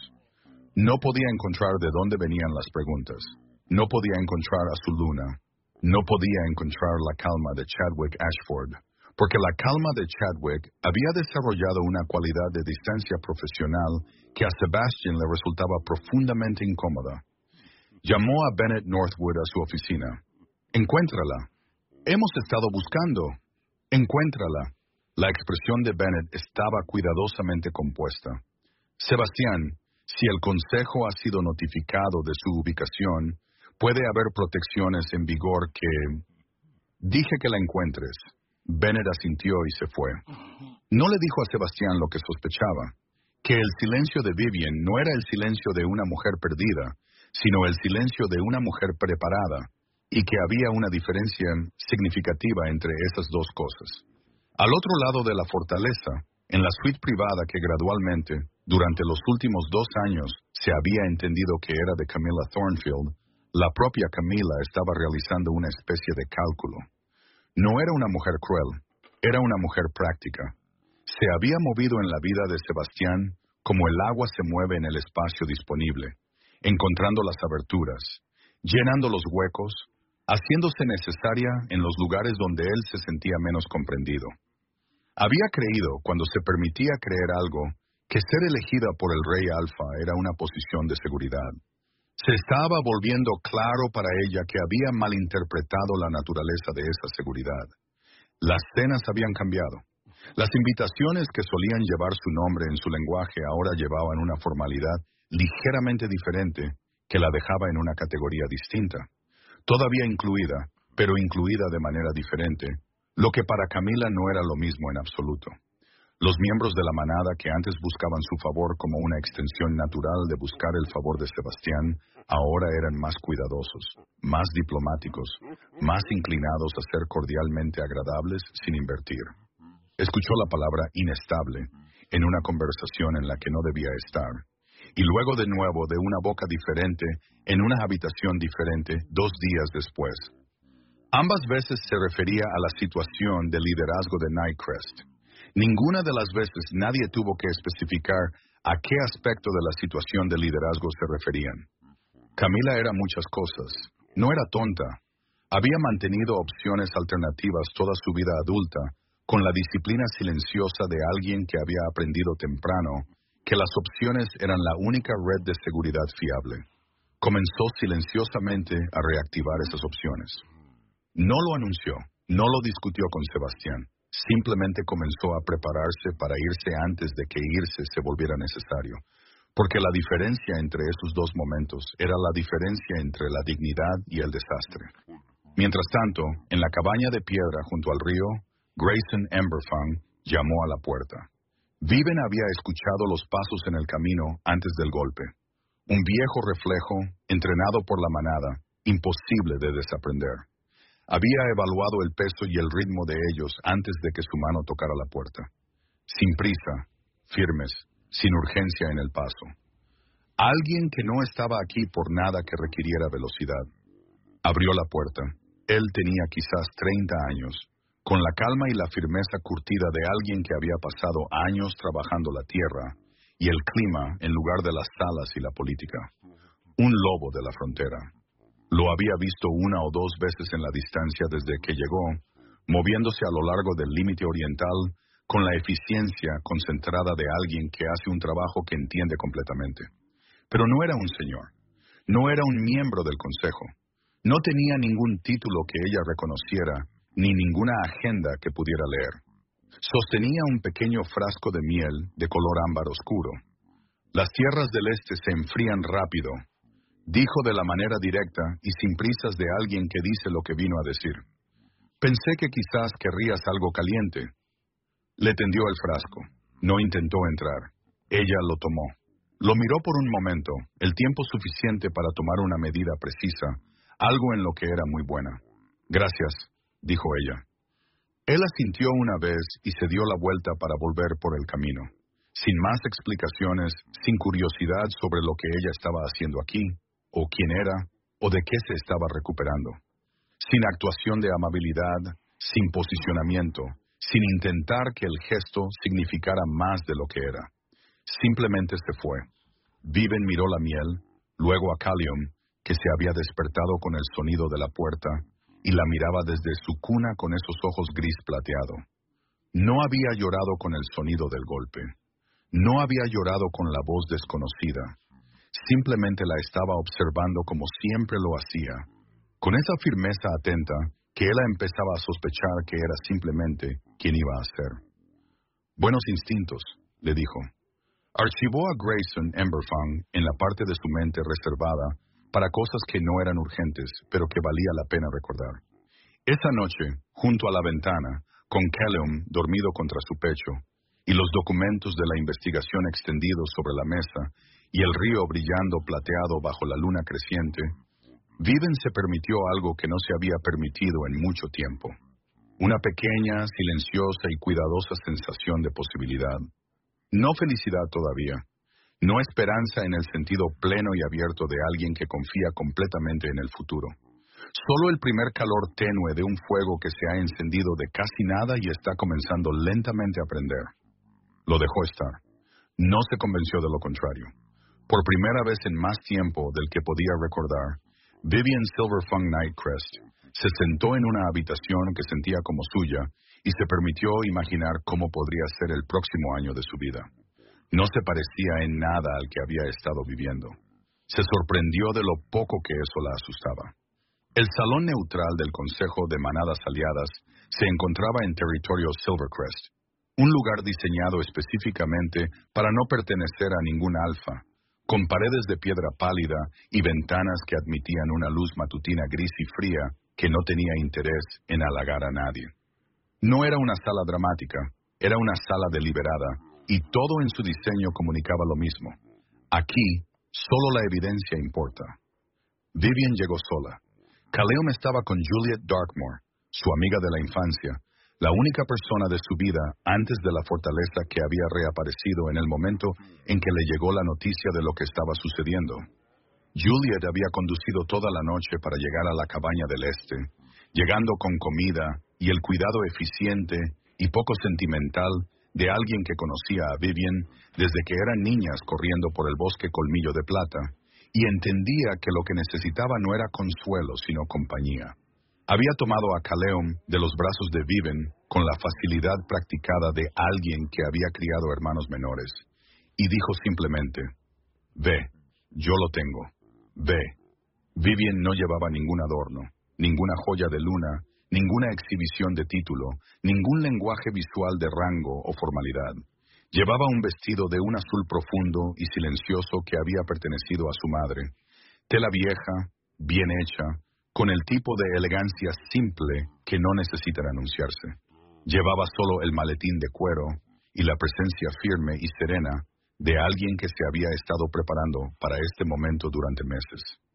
No podía encontrar de dónde venían las preguntas. No podía encontrar a su luna. No podía encontrar la calma de Chadwick Ashford, porque la calma de Chadwick había desarrollado una cualidad de distancia profesional que a Sebastian le resultaba profundamente incómoda. Llamó a Bennett Northwood a su oficina. «Encuéntrala. Hemos estado buscando. Encuéntrala». La expresión de Bennett estaba cuidadosamente compuesta. «Sebastián, si el Consejo ha sido notificado de su ubicación, puede haber protecciones en vigor que...» «Dije que la encuentres». Bennett asintió y se fue. No le dijo a Sebastián lo que sospechaba, que el silencio de Vivian no era el silencio de una mujer perdida, sino el silencio de una mujer preparada, y que había una diferencia significativa entre esas dos cosas. Al otro lado de la fortaleza, en la suite privada que gradualmente, durante los últimos dos años, se había entendido que era de Camilla Thornfield, la propia Camilla estaba realizando una especie de cálculo. No era una mujer cruel, era una mujer práctica. Se había movido en la vida de Sebastián como el agua se mueve en el espacio disponible, encontrando las aberturas, llenando los huecos, haciéndose necesaria en los lugares donde él se sentía menos comprendido. Había creído, cuando se permitía creer algo, que ser elegida por el Rey Alfa era una posición de seguridad. Se estaba volviendo claro para ella que había malinterpretado la naturaleza de esa seguridad. Las cenas habían cambiado. Las invitaciones que solían llevar su nombre en su lenguaje ahora llevaban una formalidad ligeramente diferente que la dejaba en una categoría distinta. Todavía incluida, pero incluida de manera diferente, lo que para Camilla no era lo mismo en absoluto. Los miembros de la manada que antes buscaban su favor como una extensión natural de buscar el favor de Sebastián, ahora eran más cuidadosos, más diplomáticos, más inclinados a ser cordialmente agradables sin invertir. Escuchó la palabra inestable en una conversación en la que no debía estar, y luego de nuevo de una boca diferente en una habitación diferente dos días después. Ambas veces se refería a la situación de liderazgo de Nightcrest. Ninguna de las veces nadie tuvo que especificar a qué aspecto de la situación de liderazgo se referían. Camilla era muchas cosas. No era tonta. Había mantenido opciones alternativas toda su vida adulta, con la disciplina silenciosa de alguien que había aprendido temprano que las opciones eran la única red de seguridad fiable. Comenzó silenciosamente a reactivar esas opciones. No lo anunció, no lo discutió con Sebastián. Simplemente comenzó a prepararse para irse antes de que irse se volviera necesario, porque la diferencia entre esos dos momentos era la diferencia entre la dignidad y el desastre. Mientras tanto, en la cabaña de piedra junto al río, Grayson Emberfang llamó a la puerta. Viven había escuchado los pasos en el camino antes del golpe. Un viejo reflejo, entrenado por la manada, imposible de desaprender. Había evaluado el peso y el ritmo de ellos antes de que su mano tocara la puerta. Sin prisa, firmes, sin urgencia en el paso. Alguien que no estaba aquí por nada que requiriera velocidad. Abrió la puerta. Él tenía quizás treinta años, con la calma y la firmeza curtida de alguien que había pasado años trabajando la tierra y el clima en lugar de las salas y la política. Un lobo de la frontera. Lo había visto una o dos veces en la distancia desde que llegó, moviéndose a lo largo del límite oriental con la eficiencia concentrada de alguien que hace un trabajo que entiende completamente. Pero no era un señor. No era un miembro del consejo. No tenía ningún título que ella reconociera, ni ninguna agenda que pudiera leer. Sostenía un pequeño frasco de miel de color ámbar oscuro. Las tierras del este se enfrían rápido, dijo de la manera directa y sin prisas de alguien que dice lo que vino a decir. Pensé que quizás querrías algo caliente. Le tendió el frasco. No intentó entrar. Ella lo tomó. Lo miró por un momento, el tiempo suficiente para tomar una medida precisa, algo en lo que era muy buena. Gracias, dijo ella. Él asintió una vez y se dio la vuelta para volver por el camino. Sin más explicaciones, sin curiosidad sobre lo que ella estaba haciendo aquí, o quién era, o de qué se estaba recuperando. Sin actuación de amabilidad, sin posicionamiento, sin intentar que el gesto significara más de lo que era. Simplemente se fue. Viven miró la miel, luego a Calium, que se había despertado con el sonido de la puerta, y la miraba desde su cuna con esos ojos gris plateado. No había llorado con el sonido del golpe. No había llorado con la voz desconocida. Simplemente la estaba observando como siempre lo hacía, con esa firmeza atenta que él empezaba a sospechar que era simplemente quien iba a ser. Buenos instintos, le dijo. Archivó a Grayson Emberfang en la parte de su mente reservada para cosas que no eran urgentes, pero que valía la pena recordar. Esa noche, junto a la ventana, con Callum dormido contra su pecho, y los documentos de la investigación extendidos sobre la mesa, y el río brillando plateado bajo la luna creciente, Viven se permitió algo que no se había permitido en mucho tiempo. Una pequeña, silenciosa y cuidadosa sensación de posibilidad. No felicidad todavía. No esperanza en el sentido pleno y abierto de alguien que confía completamente en el futuro. Solo el primer calor tenue de un fuego que se ha encendido de casi nada y está comenzando lentamente a prender. Lo dejó estar. No se convenció de lo contrario. Por primera vez en más tiempo del que podía recordar, Vivian Silverfang Nightcrest se sentó en una habitación que sentía como suya y se permitió imaginar cómo podría ser el próximo año de su vida. No se parecía en nada al que había estado viviendo. Se sorprendió de lo poco que eso la asustaba. El salón neutral del Consejo de Manadas Aliadas se encontraba en territorio Silvercrest, un lugar diseñado específicamente para no pertenecer a ningún alfa, con paredes de piedra pálida y ventanas que admitían una luz matutina gris y fría que no tenía interés en halagar a nadie. No era una sala dramática, era una sala deliberada, y todo en su diseño comunicaba lo mismo. Aquí, solo la evidencia importa. Vivian llegó sola. Caleum estaba con Juliet Darkmoor, su amiga de la infancia, la única persona de su vida antes de la fortaleza que había reaparecido en el momento en que le llegó la noticia de lo que estaba sucediendo. Juliet había conducido toda la noche para llegar a la cabaña del este, llegando con comida y el cuidado eficiente y poco sentimental de alguien que conocía a Vivian desde que eran niñas corriendo por el bosque Colmillo de Plata, y entendía que lo que necesitaba no era consuelo, sino compañía. Había tomado a Caleum de los brazos de Vivian con la facilidad practicada de alguien que había criado hermanos menores, y dijo simplemente, «Ve, yo lo tengo, ve». Vivian no llevaba ningún adorno, ninguna joya de luna, ninguna exhibición de título, ningún lenguaje visual de rango o formalidad. Llevaba un vestido de un azul profundo y silencioso que había pertenecido a su madre, tela vieja, bien hecha, con el tipo de elegancia simple que no necesita anunciarse. Llevaba solo el maletín de cuero y la presencia firme y serena de alguien que se había estado preparando para este momento durante meses.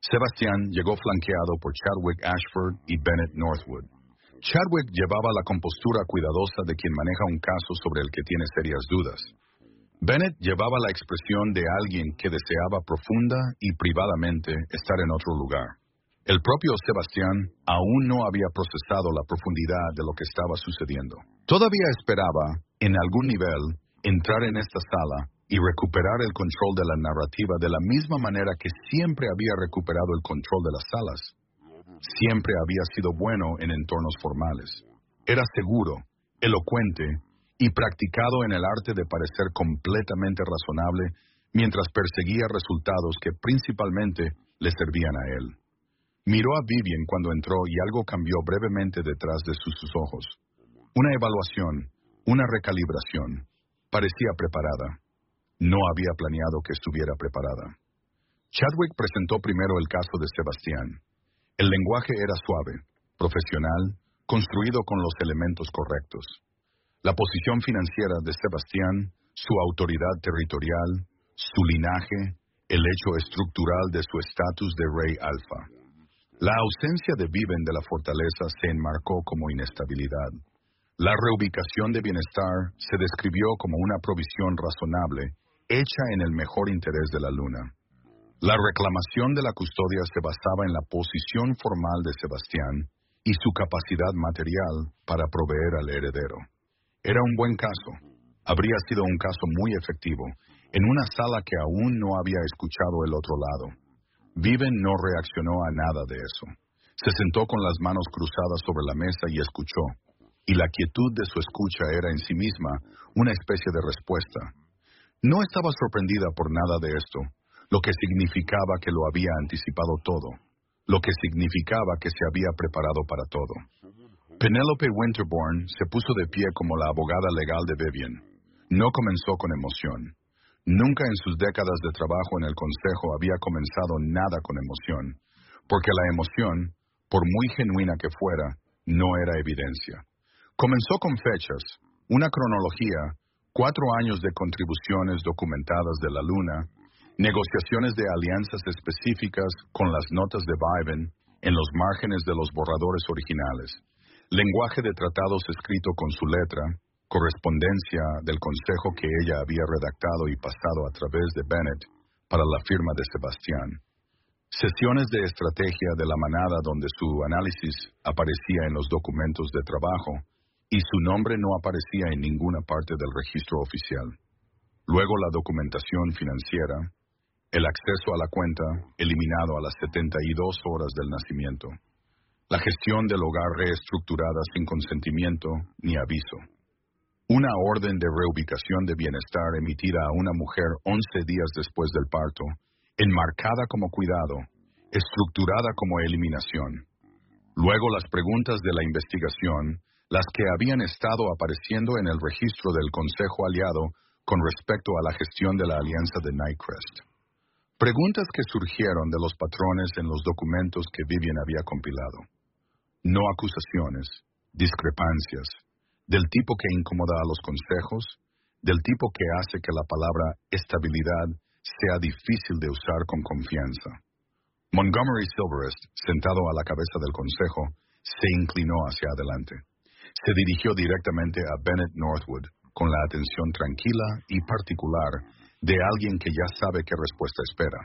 Sebastián llegó flanqueado por Chadwick Ashford y Bennett Northwood. Chadwick llevaba la compostura cuidadosa de quien maneja un caso sobre el que tiene serias dudas. Bennett llevaba la expresión de alguien que deseaba profunda y privadamente estar en otro lugar. El propio Sebastián aún no había procesado la profundidad de lo que estaba sucediendo. Todavía esperaba, en algún nivel, entrar en esta sala y recuperar el control de la narrativa de la misma manera que siempre había recuperado el control de las salas. Siempre había sido bueno en entornos formales. Era seguro, elocuente y practicado en el arte de parecer completamente razonable mientras perseguía resultados que principalmente le servían a él. Miró a Vivian cuando entró y algo cambió brevemente detrás de sus, sus ojos. Una evaluación, una recalibración. Parecía preparada. No había planeado que estuviera preparada. Chadwick presentó primero el caso de Sebastián. El lenguaje era suave, profesional, construido con los elementos correctos. La posición financiera de Sebastián, su autoridad territorial, su linaje, el hecho estructural de su estatus de rey alfa. La ausencia de Viven de la fortaleza se enmarcó como inestabilidad. La reubicación de bienestar se describió como una provisión razonable, hecha en el mejor interés de la luna. La reclamación de la custodia se basaba en la posición formal de Sebastián y su capacidad material para proveer al heredero. Era un buen caso. Habría sido un caso muy efectivo, en una sala que aún no había escuchado el otro lado. Viven no reaccionó a nada de eso. Se sentó con las manos cruzadas sobre la mesa y escuchó, y la quietud de su escucha era en sí misma una especie de respuesta. No estaba sorprendida por nada de esto, lo que significaba que lo había anticipado todo, lo que significaba que se había preparado para todo. Penelope Winterbourne se puso de pie como la abogada legal de Vivian. No comenzó con emoción. Nunca en sus décadas de trabajo en el consejo había comenzado nada con emoción, porque la emoción, por muy genuina que fuera, no era evidencia. Comenzó con fechas, una cronología, cuatro años de contribuciones documentadas de la luna, negociaciones de alianzas específicas con las notas de Viven en los márgenes de los borradores originales, lenguaje de tratados escrito con su letra, correspondencia del consejo que ella había redactado y pasado a través de Bennett para la firma de Sebastián, sesiones de estrategia de la manada donde su análisis aparecía en los documentos de trabajo y su nombre no aparecía en ninguna parte del registro oficial. Luego la documentación financiera, el acceso a la cuenta, eliminado a las setenta y dos horas del nacimiento. La gestión del hogar reestructurada sin consentimiento ni aviso. Una orden de reubicación de bienestar emitida a una mujer once días después del parto, enmarcada como cuidado, estructurada como eliminación. Luego las preguntas de la investigación, las que habían estado apareciendo en el registro del Consejo Aliado con respecto a la gestión de la alianza de Nightcrest. Preguntas que surgieron de los patrones en los documentos que Vivian había compilado. No acusaciones, discrepancias, del tipo que incomoda a los consejos, del tipo que hace que la palabra estabilidad sea difícil de usar con confianza. Montgomery Silverest, sentado a la cabeza del consejo, se inclinó hacia adelante. Se dirigió directamente a Bennett Northwood, con la atención tranquila y particular de alguien que ya sabe qué respuesta espera.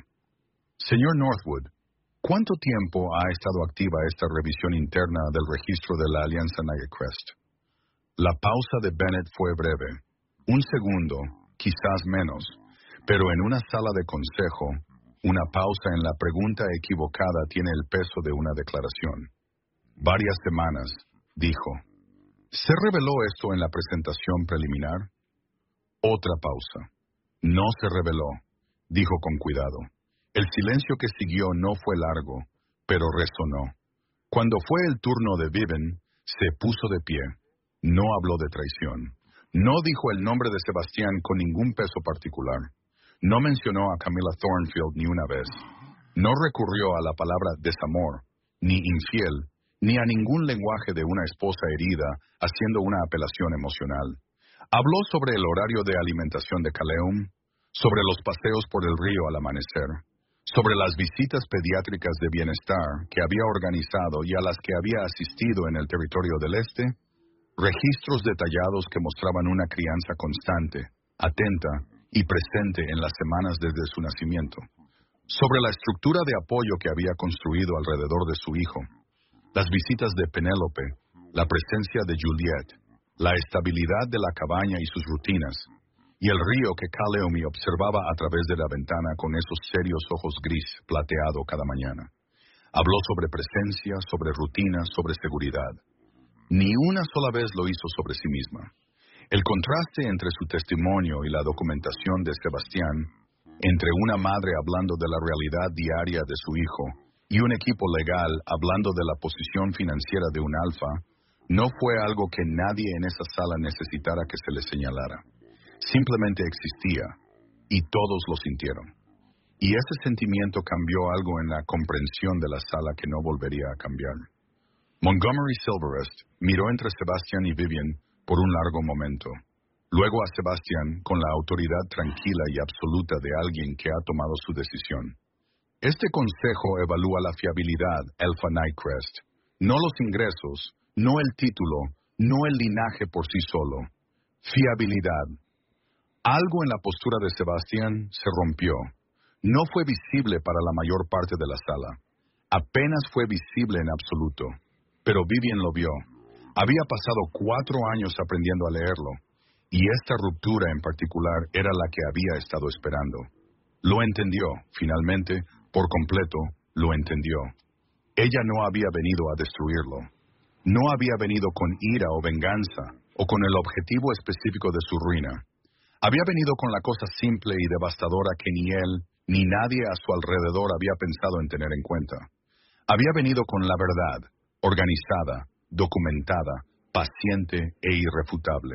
Señor Northwood, ¿cuánto tiempo ha estado activa esta revisión interna del registro de la Alianza Nightcrest? La pausa de Bennett fue breve, un segundo, quizás menos, pero en una sala de consejo, una pausa en la pregunta equivocada tiene el peso de una declaración. Varias semanas, dijo. ¿Se reveló esto en la presentación preliminar? Otra pausa. No se reveló, dijo con cuidado. El silencio que siguió no fue largo, pero resonó. Cuando fue el turno de Viven, se puso de pie. No habló de traición. No dijo el nombre de Sebastián con ningún peso particular. No mencionó a Camilla Thornfield ni una vez. No recurrió a la palabra desamor, ni infiel, ni a ningún lenguaje de una esposa herida haciendo una apelación emocional. Habló sobre el horario de alimentación de Caleum, sobre los paseos por el río al amanecer, sobre las visitas pediátricas de bienestar que había organizado y a las que había asistido en el territorio del Este, registros detallados que mostraban una crianza constante, atenta y presente en las semanas desde su nacimiento, sobre la estructura de apoyo que había construido alrededor de su hijo, las visitas de Penélope, la presencia de Juliet, la estabilidad de la cabaña y sus rutinas, y el río que Kaleomi observaba a través de la ventana con esos serios ojos gris plateado cada mañana. Habló sobre presencia, sobre rutina, sobre seguridad. Ni una sola vez lo hizo sobre sí misma. El contraste entre su testimonio y la documentación de Sebastián, entre una madre hablando de la realidad diaria de su hijo y un equipo legal hablando de la posición financiera de un alfa, no fue algo que nadie en esa sala necesitara que se le señalara. Simplemente existía, y todos lo sintieron. Y ese sentimiento cambió algo en la comprensión de la sala que no volvería a cambiar. Montgomery Silverest miró entre Sebastian y Vivian por un largo momento. Luego a Sebastian con la autoridad tranquila y absoluta de alguien que ha tomado su decisión. Este consejo evalúa la fiabilidad, Alpha Nightcrest, no los ingresos, no el título, no el linaje por sí solo. Fiabilidad. Algo en la postura de Sebastián se rompió. No fue visible para la mayor parte de la sala. Apenas fue visible en absoluto. Pero Vivian lo vio. Había pasado cuatro años aprendiendo a leerlo, y esta ruptura en particular era la que había estado esperando. Lo entendió, finalmente, por completo, lo entendió. Ella no había venido a destruirlo. No había venido con ira o venganza, o con el objetivo específico de su ruina. Había venido con la cosa simple y devastadora que ni él, ni nadie a su alrededor había pensado en tener en cuenta. Había venido con la verdad, organizada, documentada, paciente e irrefutable.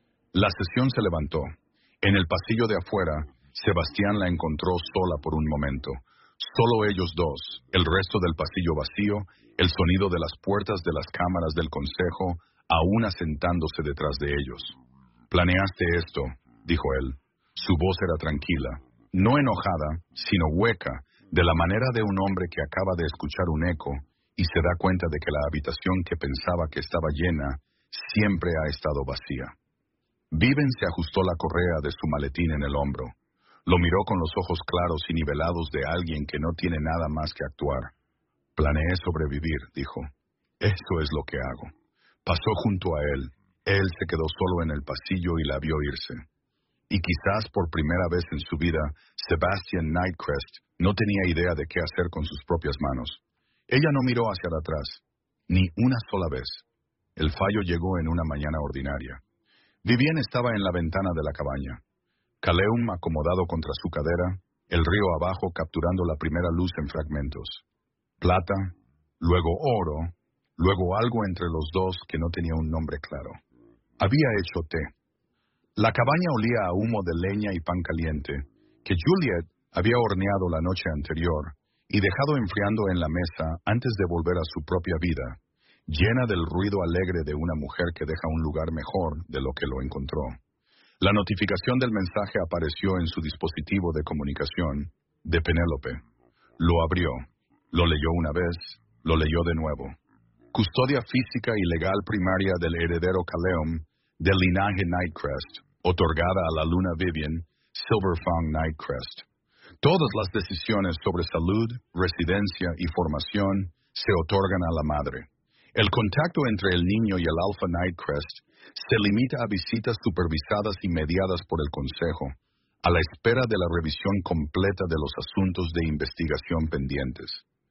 La sesión se levantó. En el pasillo de afuera, Sebastián la encontró sola por un momento. Solo ellos dos, el resto del pasillo vacío, el sonido de las puertas de las cámaras del consejo, aún asentándose detrás de ellos. «Planeaste esto», dijo él. Su voz era tranquila, no enojada, sino hueca, de la manera de un hombre que acaba de escuchar un eco y se da cuenta de que la habitación que pensaba que estaba llena siempre ha estado vacía. Viven se ajustó la correa de su maletín en el hombro. Lo miró con los ojos claros y nivelados de alguien que no tiene nada más que actuar. «Planeé sobrevivir», dijo. «Esto es lo que hago». Pasó junto a él. Él se quedó solo en el pasillo y la vio irse. Y quizás por primera vez en su vida, Sebastian Nightcrest no tenía idea de qué hacer con sus propias manos. Ella no miró hacia atrás, ni una sola vez. El fallo llegó en una mañana ordinaria. Vivian estaba en la ventana de la cabaña. Kaleum acomodado contra su cadera, el río abajo capturando la primera luz en fragmentos. Plata, luego oro, luego algo entre los dos que no tenía un nombre claro. Había hecho té. La cabaña olía a humo de leña y pan caliente, que Juliet había horneado la noche anterior y dejado enfriando en la mesa antes de volver a su propia vida, llena del ruido alegre de una mujer que deja un lugar mejor de lo que lo encontró. La notificación del mensaje apareció en su dispositivo de comunicación, de Penélope. Lo abrió, lo leyó una vez, lo leyó de nuevo. Custodia física y legal primaria del heredero Kaleum, del linaje Nightcrest, otorgada a la luna Vivian, Silverfang Nightcrest. Todas las decisiones sobre salud, residencia y formación se otorgan a la madre. El contacto entre el niño y el Alpha Nightcrest se limita a visitas supervisadas y mediadas por el consejo, a la espera de la revisión completa de los asuntos de investigación pendientes.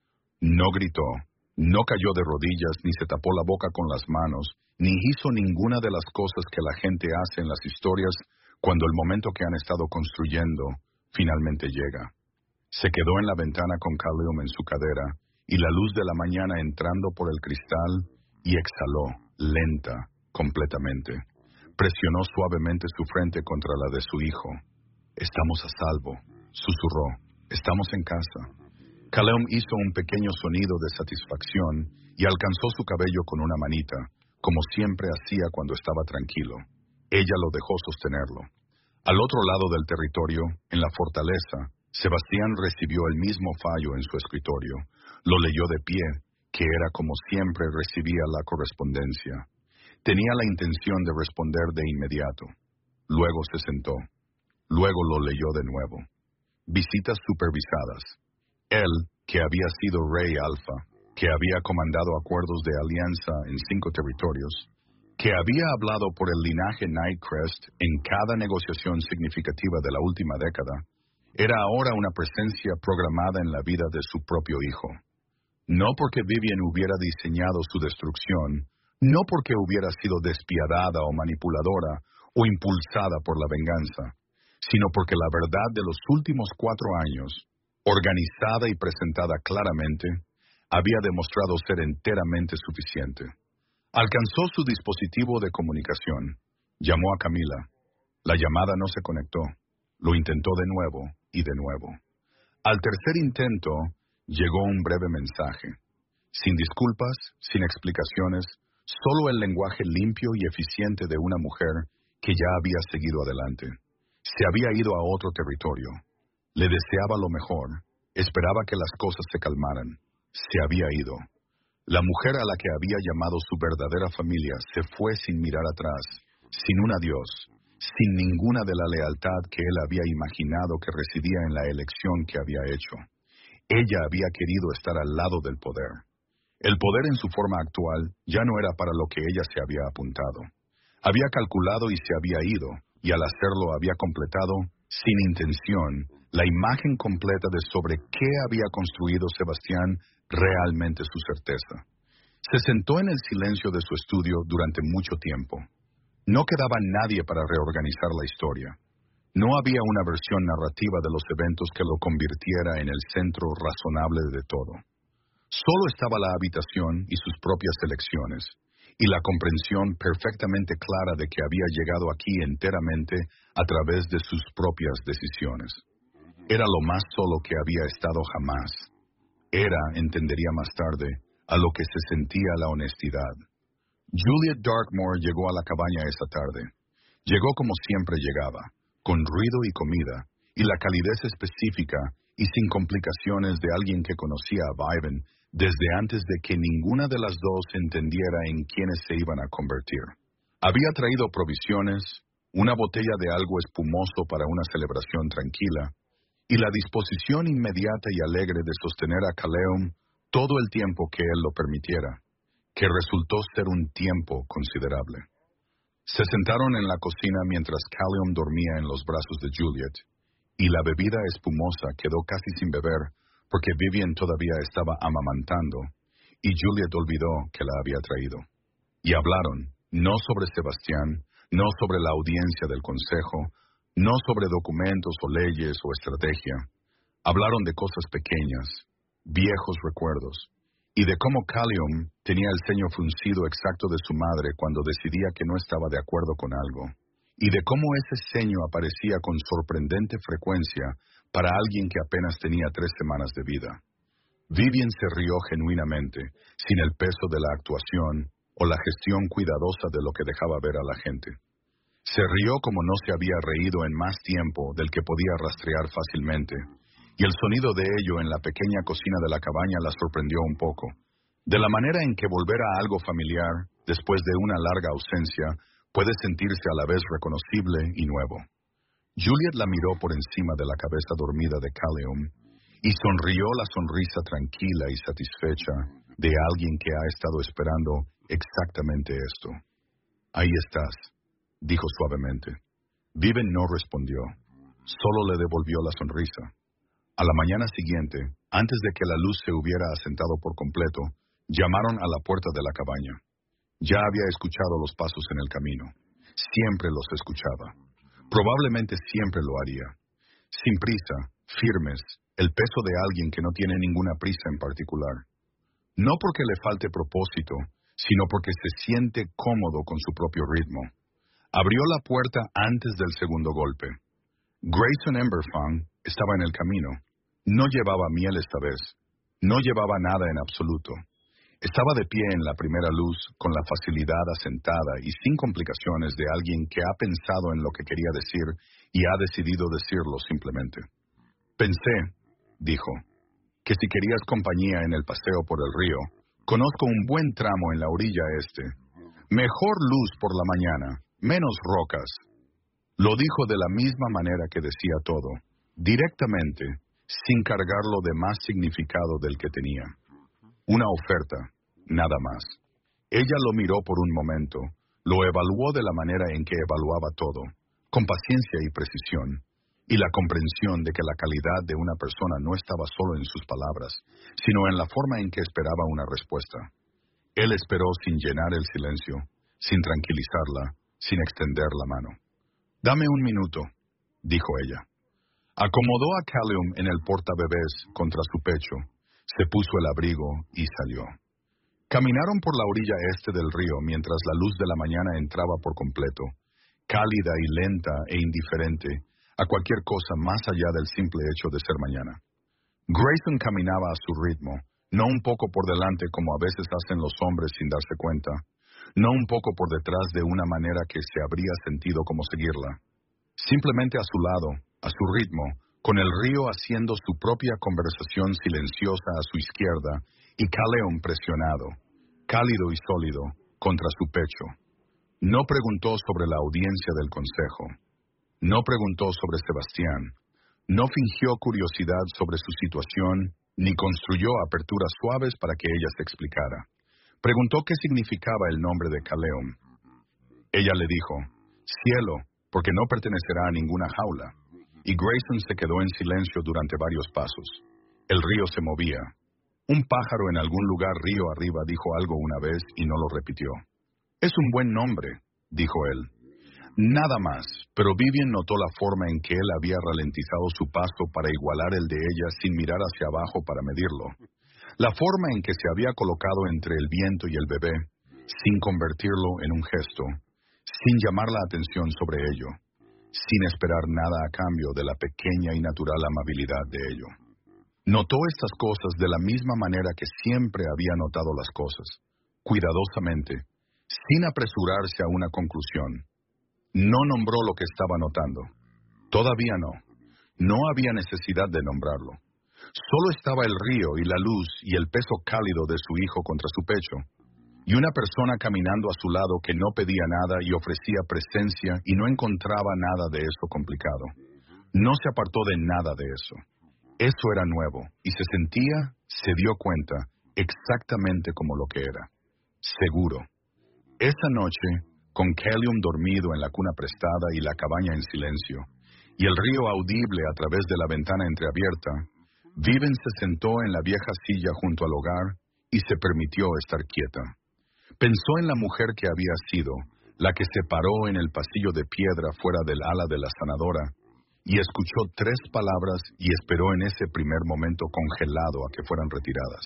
No gritó, no cayó de rodillas, ni se tapó la boca con las manos, ni hizo ninguna de las cosas que la gente hace en las historias cuando el momento que han estado construyendo finalmente llega. Se quedó en la ventana con Kaleum en su cadera y la luz de la mañana entrando por el cristal y exhaló, lenta, completamente. Presionó suavemente su frente contra la de su hijo. «Estamos a salvo», susurró. «Estamos en casa». Kaleum hizo un pequeño sonido de satisfacción y alcanzó su cabello con una manita, como siempre hacía cuando estaba tranquilo. Ella lo dejó sostenerlo. Al otro lado del territorio, en la fortaleza, Sebastián recibió el mismo fallo en su escritorio. Lo leyó de pie, que era como siempre recibía la correspondencia. Tenía la intención de responder de inmediato. Luego se sentó. Luego lo leyó de nuevo. Visitas supervisadas. Él, que había sido rey Alfa, que había comandado acuerdos de alianza en cinco territorios, que había hablado por el linaje Nightcrest en cada negociación significativa de la última década, era ahora una presencia programada en la vida de su propio hijo. No porque Vivian hubiera diseñado su destrucción, no porque hubiera sido despiadada o manipuladora o impulsada por la venganza, sino porque la verdad de los últimos cuatro años, organizada y presentada claramente, había demostrado ser enteramente suficiente. Alcanzó su dispositivo de comunicación. Llamó a Camila. La llamada no se conectó. Lo intentó de nuevo y de nuevo. Al tercer intento, llegó un breve mensaje. Sin disculpas, sin explicaciones, solo el lenguaje limpio y eficiente de una mujer que ya había seguido adelante. Se había ido a otro territorio. Le deseaba lo mejor. Esperaba que las cosas se calmaran. Se había ido. La mujer a la que había llamado su verdadera familia se fue sin mirar atrás, sin un adiós, sin ninguna de la lealtad que él había imaginado que residía en la elección que había hecho. Ella había querido estar al lado del poder. El poder en su forma actual ya no era para lo que ella se había apuntado. Había calculado y se había ido, y al hacerlo había completado, sin intención, la imagen completa de sobre qué había construido Sebastián realmente su certeza. Se sentó en el silencio de su estudio durante mucho tiempo. No quedaba nadie para reorganizar la historia. No había una versión narrativa de los eventos que lo convirtiera en el centro razonable de todo. Solo estaba la habitación y sus propias elecciones, y la comprensión perfectamente clara de que había llegado aquí enteramente a través de sus propias decisiones. Era lo más solo que había estado jamás. Era, entendería más tarde, a lo que se sentía la honestidad. Juliet Darkmoor llegó a la cabaña esa tarde. Llegó como siempre llegaba, con ruido y comida, y la calidez específica y sin complicaciones de alguien que conocía a Viven desde antes de que ninguna de las dos entendiera en quiénes se iban a convertir. Había traído provisiones, una botella de algo espumoso para una celebración tranquila, y la disposición inmediata y alegre de sostener a Caleum todo el tiempo que él lo permitiera, que resultó ser un tiempo considerable. Se sentaron en la cocina mientras Caleum dormía en los brazos de Juliet, y la bebida espumosa quedó casi sin beber porque Vivian todavía estaba amamantando, y Juliet olvidó que la había traído. Y hablaron, no sobre Sebastián, no sobre la audiencia del consejo, no sobre documentos o leyes o estrategia. Hablaron de cosas pequeñas, viejos recuerdos, y de cómo Caleum tenía el ceño fruncido exacto de su madre cuando decidía que no estaba de acuerdo con algo, y de cómo ese ceño aparecía con sorprendente frecuencia para alguien que apenas tenía tres semanas de vida. Vivian se rió genuinamente, sin el peso de la actuación o la gestión cuidadosa de lo que dejaba ver a la gente. Se rió como no se había reído en más tiempo del que podía rastrear fácilmente, y el sonido de ello en la pequeña cocina de la cabaña la sorprendió un poco, de la manera en que volver a algo familiar, después de una larga ausencia, puede sentirse a la vez reconocible y nuevo. Juliet la miró por encima de la cabeza dormida de Caleum y sonrió la sonrisa tranquila y satisfecha de alguien que ha estado esperando exactamente esto. Ahí estás, dijo suavemente. Viven no respondió, solo le devolvió la sonrisa. A la mañana siguiente, antes de que la luz se hubiera asentado por completo, llamaron a la puerta de la cabaña. Ya había escuchado los pasos en el camino. Siempre los escuchaba. Probablemente siempre lo haría. Sin prisa, firmes, el peso de alguien que no tiene ninguna prisa en particular. No porque le falte propósito, sino porque se siente cómodo con su propio ritmo. Abrió la puerta antes del segundo golpe. Grayson Emberfang estaba en el camino. No llevaba miel esta vez. No llevaba nada en absoluto. Estaba de pie en la primera luz, con la facilidad asentada y sin complicaciones de alguien que ha pensado en lo que quería decir y ha decidido decirlo simplemente. Pensé, dijo, que si querías compañía en el paseo por el río, conozco un buen tramo en la orilla este. Mejor luz por la mañana, menos rocas. Lo dijo de la misma manera que decía todo, directamente, sin cargarlo de más significado del que tenía. Una oferta, nada más. Ella lo miró por un momento, lo evaluó de la manera en que evaluaba todo, con paciencia y precisión, y la comprensión de que la calidad de una persona no estaba solo en sus palabras, sino en la forma en que esperaba una respuesta. Él esperó sin llenar el silencio, sin tranquilizarla, sin extender la mano. «Dame un minuto», dijo ella. Acomodó a Callum en el portabebés contra su pecho, se puso el abrigo y salió. Caminaron por la orilla este del río mientras la luz de la mañana entraba por completo, cálida y lenta e indiferente a cualquier cosa más allá del simple hecho de ser mañana. Grayson caminaba a su ritmo, no un poco por delante como a veces hacen los hombres sin darse cuenta, no un poco por detrás de una manera que se habría sentido como seguirla. Simplemente a su lado, a su ritmo, con el río haciendo su propia conversación silenciosa a su izquierda y Callum presionado, cálido y sólido, contra su pecho. No preguntó sobre la audiencia del consejo. No preguntó sobre Sebastián. No fingió curiosidad sobre su situación, ni construyó aperturas suaves para que ella se explicara. Preguntó qué significaba el nombre de Callum. Ella le dijo, «Cielo, porque no pertenecerá a ninguna jaula». Y Grayson se quedó en silencio durante varios pasos. El río se movía. Un pájaro en algún lugar río arriba dijo algo una vez y no lo repitió. «Es un buen nombre», dijo él. Nada más, pero Vivian notó la forma en que él había ralentizado su paso para igualar el de ella sin mirar hacia abajo para medirlo. La forma en que se había colocado entre el viento y el bebé, sin convertirlo en un gesto, sin llamar la atención sobre ello, sin esperar nada a cambio de la pequeña y natural amabilidad de ello. Notó estas cosas de la misma manera que siempre había notado las cosas, cuidadosamente, sin apresurarse a una conclusión. No nombró lo que estaba notando. Todavía no. No había necesidad de nombrarlo. Solo estaba el río y la luz y el peso cálido de su hijo contra su pecho, y una persona caminando a su lado que no pedía nada y ofrecía presencia y no encontraba nada de eso complicado. No se apartó de nada de eso. Eso era nuevo, y se sentía, se dio cuenta, exactamente como lo que era. Seguro. Esa noche, con Callum dormido en la cuna prestada y la cabaña en silencio, y el río audible a través de la ventana entreabierta, Vivian se sentó en la vieja silla junto al hogar y se permitió estar quieta. Pensó en la mujer que había sido, la que se paró en el pasillo de piedra fuera del ala de la sanadora, y escuchó tres palabras y esperó en ese primer momento congelado a que fueran retiradas.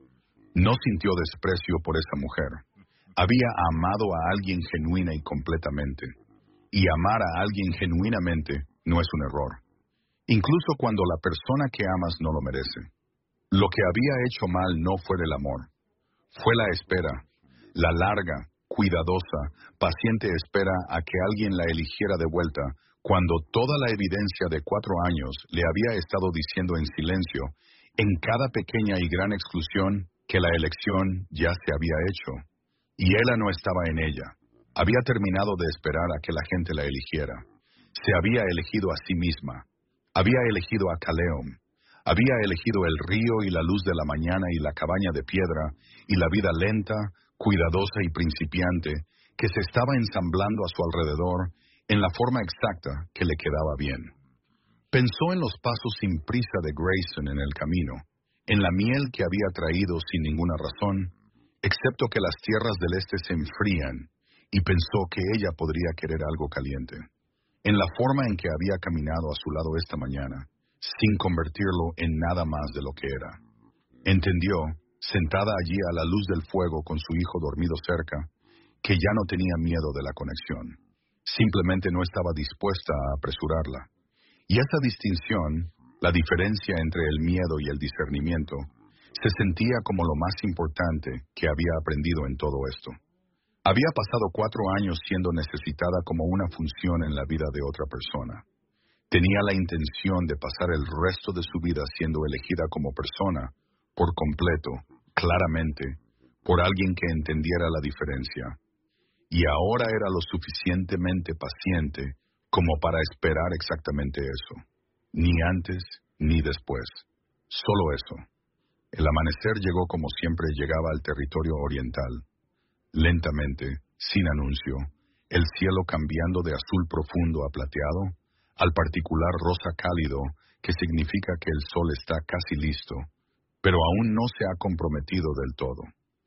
No sintió desprecio por esa mujer. Había amado a alguien genuina y completamente. Y amar a alguien genuinamente no es un error. Incluso cuando la persona que amas no lo merece. Lo que había hecho mal no fue el amor. Fue la espera. La larga, cuidadosa, paciente espera a que alguien la eligiera de vuelta, cuando toda la evidencia de cuatro años le había estado diciendo en silencio, en cada pequeña y gran exclusión, que la elección ya se había hecho. Y ella no estaba en ella. Había terminado de esperar a que la gente la eligiera. Se había elegido a sí misma. Había elegido a Callum. Había elegido el río y la luz de la mañana y la cabaña de piedra y la vida lenta, cuidadosa y principiante que se estaba ensamblando a su alrededor en la forma exacta que le quedaba bien. Pensó en los pasos sin prisa de Grayson en el camino, en la miel que había traído sin ninguna razón, excepto que las tierras del este se enfrían, y pensó que ella podría querer algo caliente. En la forma en que había caminado a su lado esta mañana, sin convertirlo en nada más de lo que era. Entendió, sentada allí a la luz del fuego con su hijo dormido cerca, que ya no tenía miedo de la conexión. Simplemente no estaba dispuesta a apresurarla. Y esa distinción, la diferencia entre el miedo y el discernimiento, se sentía como lo más importante que había aprendido en todo esto. Había pasado cuatro años siendo necesitada como una función en la vida de otra persona. Tenía la intención de pasar el resto de su vida siendo elegida como persona, por completo, claramente, por alguien que entendiera la diferencia. Y ahora era lo suficientemente paciente como para esperar exactamente eso. Ni antes ni después. Solo eso. El amanecer llegó como siempre llegaba al territorio oriental. Lentamente, sin anuncio, el cielo cambiando de azul profundo a plateado, al particular rosa cálido, que significa que el sol está casi listo, pero aún no se ha comprometido del todo.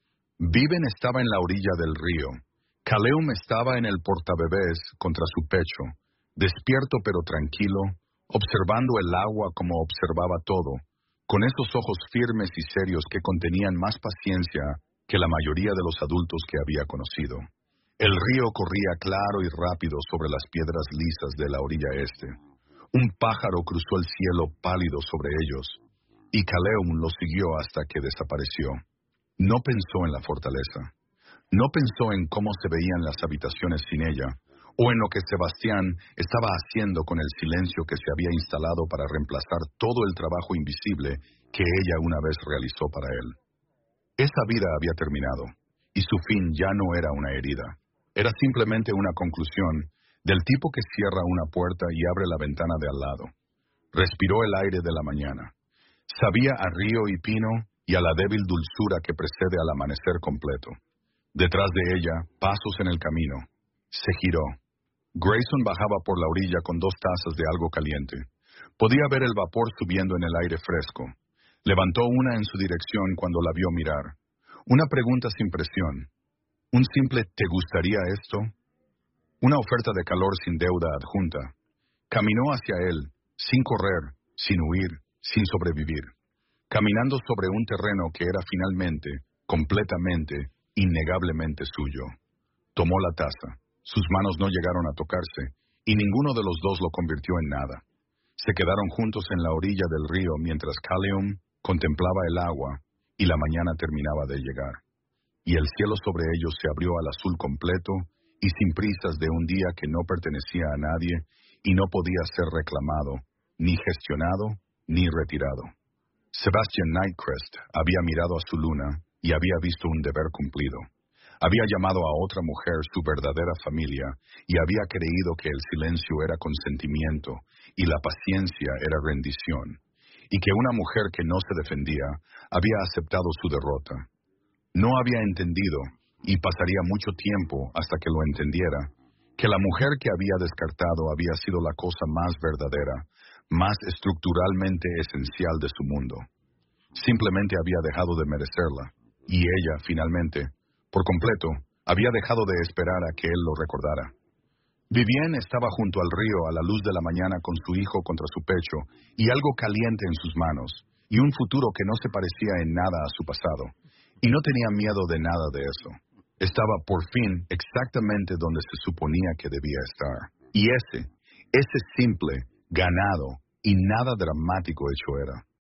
Viven estaba en la orilla del río. Caleum estaba en el portabebés contra su pecho, despierto pero tranquilo, observando el agua como observaba todo, con esos ojos firmes y serios que contenían más paciencia que la mayoría de los adultos que había conocido. El río corría claro y rápido sobre las piedras lisas de la orilla este. Un pájaro cruzó el cielo pálido sobre ellos, y Caleum lo siguió hasta que desapareció. No pensó en la fortaleza. No pensó en cómo se veían las habitaciones sin ella, o en lo que Sebastián estaba haciendo con el silencio que se había instalado para reemplazar todo el trabajo invisible que ella una vez realizó para él. Esa vida había terminado, y su fin ya no era una herida. Era simplemente una conclusión del tipo que cierra una puerta y abre la ventana de al lado. Respiró el aire de la mañana. Sabía a río y pino y a la débil dulzura que precede al amanecer completo. Detrás de ella, pasos en el camino. Se giró. Grayson bajaba por la orilla con dos tazas de algo caliente. Podía ver el vapor subiendo en el aire fresco. Levantó una en su dirección cuando la vio mirar. Una pregunta sin presión. Un simple ¿te gustaría esto? Una oferta de calor sin deuda adjunta. Caminó hacia él, sin correr, sin huir, sin sobrevivir. Caminando sobre un terreno que era finalmente, completamente, innegablemente suyo. Tomó la taza. Sus manos no llegaron a tocarse, y ninguno de los dos lo convirtió en nada. Se quedaron juntos en la orilla del río mientras Caleum contemplaba el agua, y la mañana terminaba de llegar. Y el cielo sobre ellos se abrió al azul completo, y sin prisas de un día que no pertenecía a nadie, y no podía ser reclamado, ni gestionado, ni retirado. Sebastian Nightcrest había mirado a su luna, y había visto un deber cumplido. Había llamado a otra mujer su verdadera familia, y había creído que el silencio era consentimiento, y la paciencia era rendición, y que una mujer que no se defendía había aceptado su derrota. No había entendido, y pasaría mucho tiempo hasta que lo entendiera, que la mujer que había descartado había sido la cosa más verdadera, más estructuralmente esencial de su mundo. Simplemente había dejado de merecerla. Y ella, finalmente, por completo, había dejado de esperar a que él lo recordara. Vivienne estaba junto al río a la luz de la mañana con su hijo contra su pecho y algo caliente en sus manos, y un futuro que no se parecía en nada a su pasado, y no tenía miedo de nada de eso. Estaba, por fin, exactamente donde se suponía que debía estar. Y ese, ese simple, ganado y nada dramático hecho era.